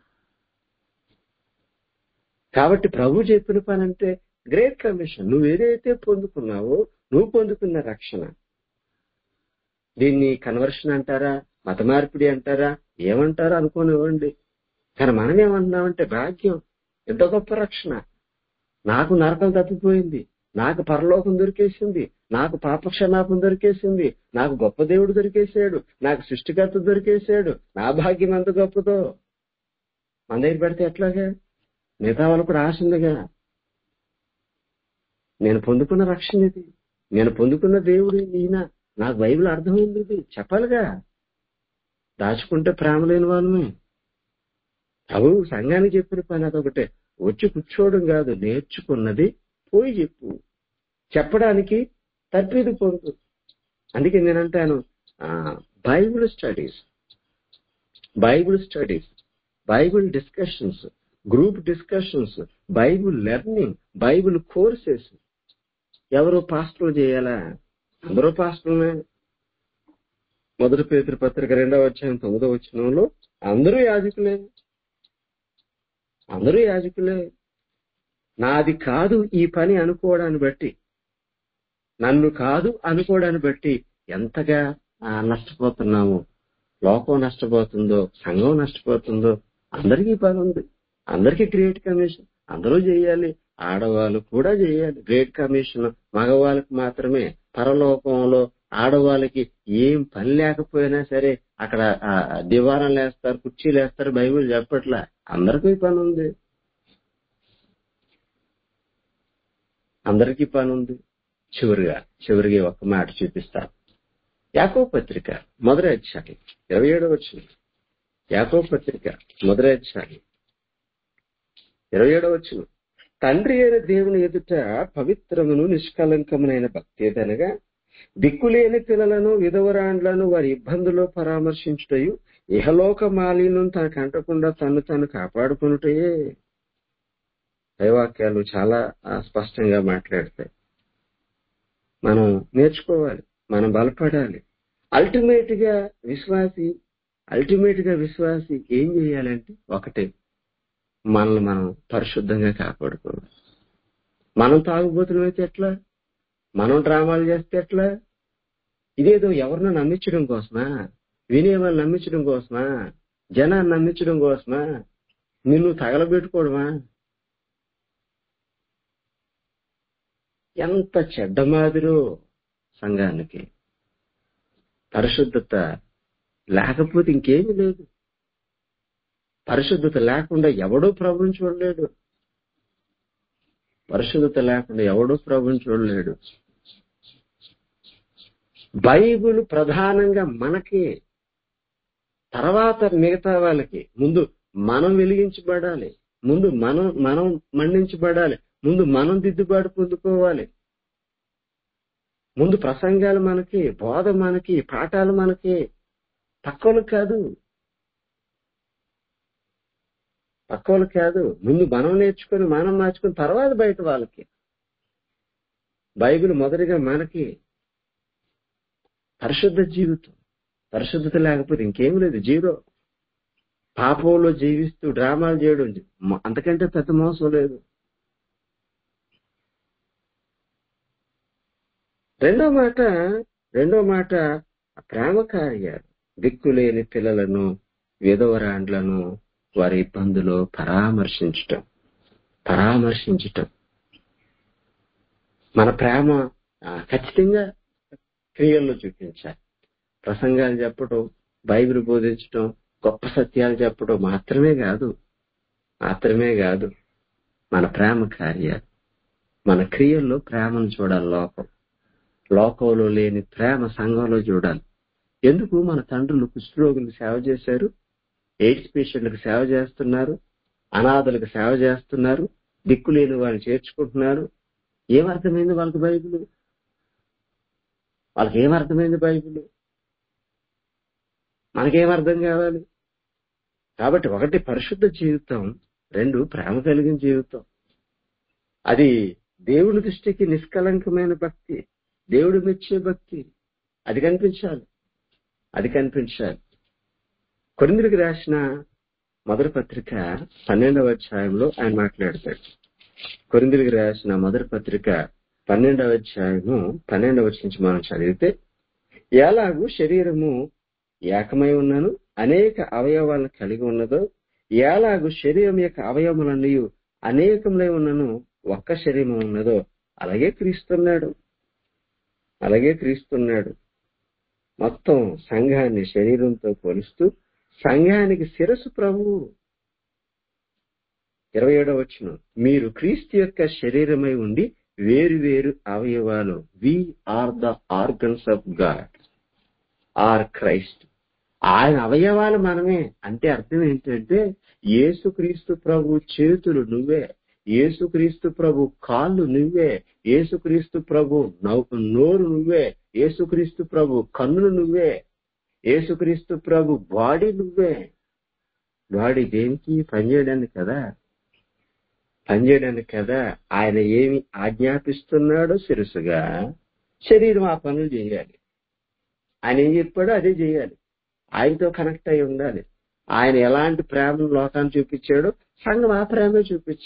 కాబట్టి ప్రభు చెప్పిన పని అంటే గ్రేట్ కమిషన్. నువ్వు ఏదైతే పొందుకున్నావో, నువ్వు పొందుకున్న రక్షణ, దీన్ని కన్వర్షన్ అంటారా, మత మార్పిడి అంటారా, ఏమంటారా అనుకోనివ్వండి. కానీ మనం ఏమంటున్నామంటే భాగ్యం, ఎంత గొప్ప రక్షణ. నాకు నరకం తప్పిపోయింది, నాకు పరలోకం దొరికేసింది, నాకు పాప క్షమాపణ దొరికేసింది, నాకు గొప్ప దేవుడు దొరికేశాడు, నాకు సృష్టికర్త దొరికేశాడు. నా భాగ్యం ఎంత గొప్పదో. మన దగ్గర పెడితే ఎట్లాగా? మిగతా వాళ్ళకు కూడా ఆశ ఉందిగా. నేను పొందుకున్న రక్షణ ఇది, నేను పొందుకున్న దేవుడు ఈయన, నాకు బైబిల్ అర్థమైంది ఇది చెప్పాలిగా. దాచుకుంటే ప్రేమ లేని వాళ్ళమే. సంఘానికి చెప్పిన పని అదొకటే. వచ్చి కూర్చోవడం కాదు, నేర్చుకున్నది పోయి చెప్పు. చెప్పడానికి తర్ఫీదు పొందు. అందుకే నేనంటాను, Bible studies, Bible discussions, group discussions, Bible learning, Bible courses. ఎవరు పాస్టర్లు చేయాలా? అందరూ పాస్టర్లే. 1 పేతురు పత్రిక 2వ అధ్యాయం 9వ వచనంలో అందరూ యాజకులే. నాది కాదు ఈ పని అనుకోవడాన్ని బట్టి, నన్ను కాదు అనుకోవడాన్ని బట్టి ఎంతగా నష్టపోతున్నాము. లోకం నష్టపోతుందో, సంఘం నష్టపోతుందో. అందరికీ పని ఉంది, అందరికీ గ్రేట్ కమిషన్, అందరూ చేయాలి. ఆడవాళ్ళు కూడా చేయాలి గ్రేట్ కమిషన్. మగవాళ్ళకి మాత్రమే. పరలోకంలో ఆడవాళ్ళకి ఏం పని లేకపోయినా సరే అక్కడ దివారాలు వేస్తారు, కుర్చీలు వేస్తారు. బైబిల్ చెప్పట్లా, అందరికీ పని ఉంది, చివరిగా ఒక మాట చూపిస్తాను. యాకోబు పత్రిక 1వ అధ్యాయం 27వ వచనం. యాకోబు పత్రిక 1వ అధ్యాయం 27వ వచనం. తండ్రి అయిన దేవుని ఎదుట పవిత్రమును నిష్కలంకమునైన భక్తి ఏదనగా దిక్కులేని పిల్లలను విధవరాండ్లను వారి ఇబ్బందుల్లో పరామర్శించుటయు ఇహలోక మాలిన్యం తనకు అంటకుండా తను కాపాడుకునుటయే. దైవాక్యాలు చాలా స్పష్టంగా మాట్లాడతాయి. మనం నేర్చుకోవాలి, మనం బలపడాలి. అల్టిమేట్ గా విశ్వాసి ఏం చేయాలంటే ఒకటే, మనల్ని మనం పరిశుద్ధంగా కాపాడుకోవాలి. మనం తాగుబోతులమైతే ఎట్లా, మనం డ్రామాలు చేస్తే ఎట్లా? ఇదేదో ఎవరినో నమ్మించడం కోసమా, వినేవాళ్ళు నమ్మించడం కోసమా, జనాన్ని నమ్మించడం కోసమా, నిన్ను తగలబెట్టుకోవడమా? ఎంత చెడ్డ మాదిరో సంఘానికి. పరిశుద్ధత లేకపోతే ఇంకేమీ లేదు. పరిశుద్ధత లేకుండా ఎవడూ ప్రభువుని చూడలేడు. పరిశుద్ధత లేకుండా ఎవడూ ప్రభువుని చూడలేడు. బైబిల్ ప్రధానంగా మనకి, తర్వాత మిగతా వాళ్ళకి. ముందు మనం వెలిగించబడాలి, ముందు మనం మన్నించబడాలి, ముందు మనం దిద్దుబాటు పొందుకోవాలి. ముందు ప్రసంగాలు మనకి, బోధ మనకి, పాఠాలు మనకి, పక్కలు కాదు. ముందు మనం నేర్చుకొని మనం మార్చుకుని తర్వాత బయట వాళ్ళకి. బైబిల్ మొదటిగా మనకి. పరిశుద్ధ జీవితం, పరిశుద్ధత లేకపోతే ఇంకేం లేదు, జీరో. పాపంలో జీవిస్తూ డ్రామాలు చేయడం అంతకంటే పెద్ద మోసం లేదు. రెండో మాట ప్రేమ కార్యాలు. దిక్కులేని పిల్లలను విధవరాండ్లను వారి ఇబ్బందులు పరామర్శించటం. మన ప్రేమ ఖచ్చితంగా క్రియల్లో చూపించాలి. ప్రసంగాలు చెప్పడం, బైబిల్ బోధించడం, గొప్ప సత్యాలు చెప్పడం మాత్రమే కాదు. మన ప్రేమ కార్యాలు, మన క్రియల్లో ప్రేమను చూడాలి. లోకంలో లేని ప్రేమ సంఘంలో చూడాలి. ఎందుకు మన తండ్రులు కుష్ఠరోగులకు సేవ చేశారు, ఎయిడ్స్ పేషెంట్లకు సేవ చేస్తున్నారు, అనాథలకు సేవ చేస్తున్నారు, దిక్కులేని వాళ్ళని చేర్చుకుంటున్నారు. ఏమర్థమైంది వాళ్ళకి బైబిల్? మనకేమర్థం కావాలి? కాబట్టి ఒకటి పరిశుద్ధ జీవితం, రెండు ప్రేమ కలిగిన జీవితం. అది దేవుని దృష్టికి నిష్కలంకమైన భక్తి, దేవుడు మెచ్చే భక్తి. అది కనిపించాలి. కొరింథీయులకు రాసిన మొదటి పత్రిక 12వ అధ్యాయంలో ఆయన మాట్లాడతాడు. కొరింథీయులకు రాసిన మొదటి పత్రిక 12వ అధ్యాయము 12వ వచనం నుంచి మనం చదివితే, ఎలాగూ శరీరము ఏకమై ఉన్నను అనేక అవయవాలను కలిగి ఉన్నదో, ఎలాగూ శరీరం యొక్క అవయవములన్నీ అనేకములై ఉన్నను ఒక్క శరీరం ఉన్నదో, అలాగే క్రీస్తున్నాడు. మొత్తం సంఘాన్ని శరీరంతో పోలుస్తూ సంఘానికి శిరస్సు ప్రభువు. 27వ వచనం, మీరు క్రీస్తు యొక్క శరీరమై ఉండి వేరు అవయవాలు. We are the organs of God or Christ. ఆయన అవయవాలు మనమే. అంటే అర్థం ఏంటంటే, యేసుక్రీస్తు ప్రభు చేతులు నువ్వే, యేసుక్రీస్తు ప్రభు కాళ్ళు నువ్వే, యేసుక్రీస్తు ప్రభు నోరు నువ్వే, యేసుక్రీస్తు ప్రభు కన్నులు నువ్వే, యేసుక్రీస్తు ప్రభు బాడీ నువ్వే. బాడీ దేనికి? పనిచేయడానికి కదా. ఆయన ఏమి ఆజ్ఞాపిస్తున్నాడో శిరస్సుగా శరీరం ఆ పనులు చేయాలి. ఆయన ఏం చెప్పాడో అదే చేయాలి. ఆయనతో కనెక్ట్ అయి ఉండాలి. ఆయన ఎలాంటి ప్రేమను లోకాన్ని చూపించాడో సంఘం ఆ ప్రేమే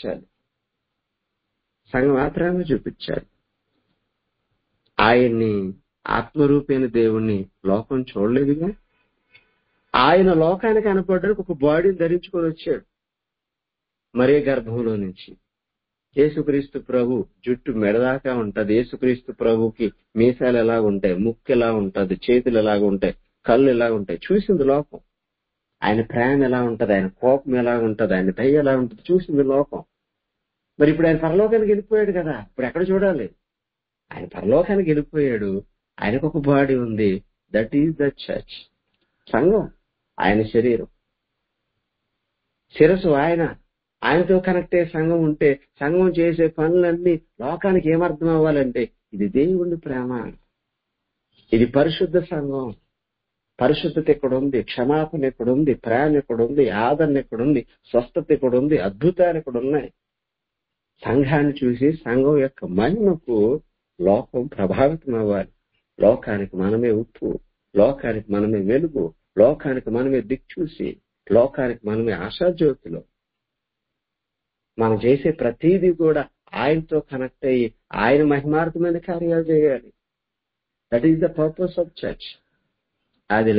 చూపించాలి. ఆయన్ని, ఆత్మరూపైన దేవుణ్ణి లోకం చూడలేదుగా. ఆయన లోకానికి కనపడడానికి ఒక బాడీని ధరించుకొని వచ్చాడు మరే గర్భంలో నుంచి. యేసుక్రీస్తు ప్రభు జుట్టు మెడదాకా ఉంటది. యేసుక్రీస్తు ప్రభుకి మీసాలు ఎలా ఉంటాయి, ముక్కు ఎలా ఉంటది, చేతులు ఎలాగ ఉంటాయి, కళ్ళు ఎలా ఉంటాయి చూసింది లోకం. ఆయన ప్రేమ ఎలా ఉంటది, ఆయన కోపం ఎలా ఉంటది, ఆయన దయ ఎలా ఉంటది చూసింది లోకం. మరి ఇప్పుడు ఆయన పరలోకానికి వెళ్ళిపోయాడు కదా, ఇప్పుడు ఎక్కడ చూడాలి? ఆయన పరలోకానికి వెళ్ళిపోయాడు. ఆయనకు ఒక బాడీ ఉంది. దట్ ఈజ్ ద చర్చ్, సంఘం. ఆయన శరీరం, శిరస్సు ఆయన. ఆయనతో కనెక్ట్ అయ్యే సంఘం ఉంటే సంఘం చేసే పనులన్నీ లోకానికి ఏమర్థం అవ్వాలంటే ఇది దేవుని ప్రేమ, ఇది పరిశుద్ధ సంఘం, పరిశుద్ధత ఇక్కడ ఉంది, క్షమాపణ ఇక్కడ ఉంది, ప్రేమ ఇక్కడ ఉంది, ఆదరణ ఇక్కడ ఉంది, స్వస్థత ఇక్కడ ఉంది, అద్భుతాలు ఇక్కడ ఉన్నాయి. సంఘాన్ని చూసి సంఘం యొక్క మహిమకు లోకం ప్రభావితం అవ్వాలి. లోకానికి మనమే ఉప్పు, లోకానికి మనమే వెలుగు, లోకానికి మనమే దిక్చూసి, లోకానికి మనమే ఆశాజ్యోతులు. మనం చేసే ప్రతిదీ కూడా ఆయనతో కనెక్ట్ అయ్యి ఆయన మహిమార్థమైన కార్యాలు చేయాలి. That is the purpose of church. అది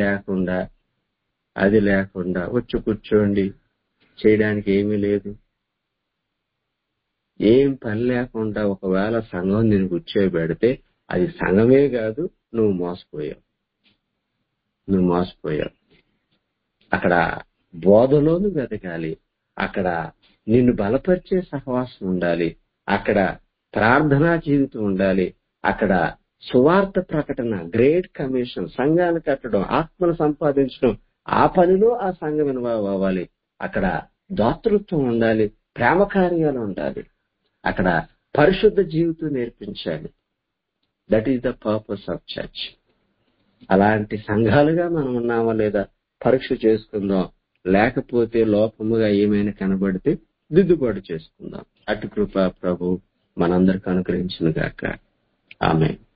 లేకుండా వచ్చి కూర్చోండి, చేయడానికి ఏమీ లేదు, ఏం పని లేకుండా ఒకవేళ సంఘం నేను కూర్చోబెడితే అది సంఘమే కాదు, నువ్వు మోసపోయావు. అక్కడ బోధలోను వెతకాలి, అక్కడ నిన్ను బలపరిచే సహవాసం ఉండాలి, అక్కడ ప్రార్థనా జీవితం ఉండాలి, అక్కడ సువార్త ప్రకటన, గ్రేట్ కమిషన్, సంఘాన్ని కట్టడం, ఆత్మను సంపాదించడం, ఆ పనిలో ఆ సంఘం ఇన్వాల్వ్ అవ్వాలి. అక్కడ దాతృత్వం ఉండాలి, ప్రేమ కార్యాలు ఉండాలి, అక్కడ పరిశుద్ధ జీవితం నేర్పించాలి. That is the purpose of church. అలాంటి సంఘాలుగా మనం ఉన్నామా లేదా పరీక్ష చేసుకుందాం. లేకపోతే లోపముగా ఏమైనా కనబడితే దిద్దుబాటు చేసుకుందాం. అటు కృప ప్రభు మనందరికి అనుగ్రహించును గాక. ఆమేన్.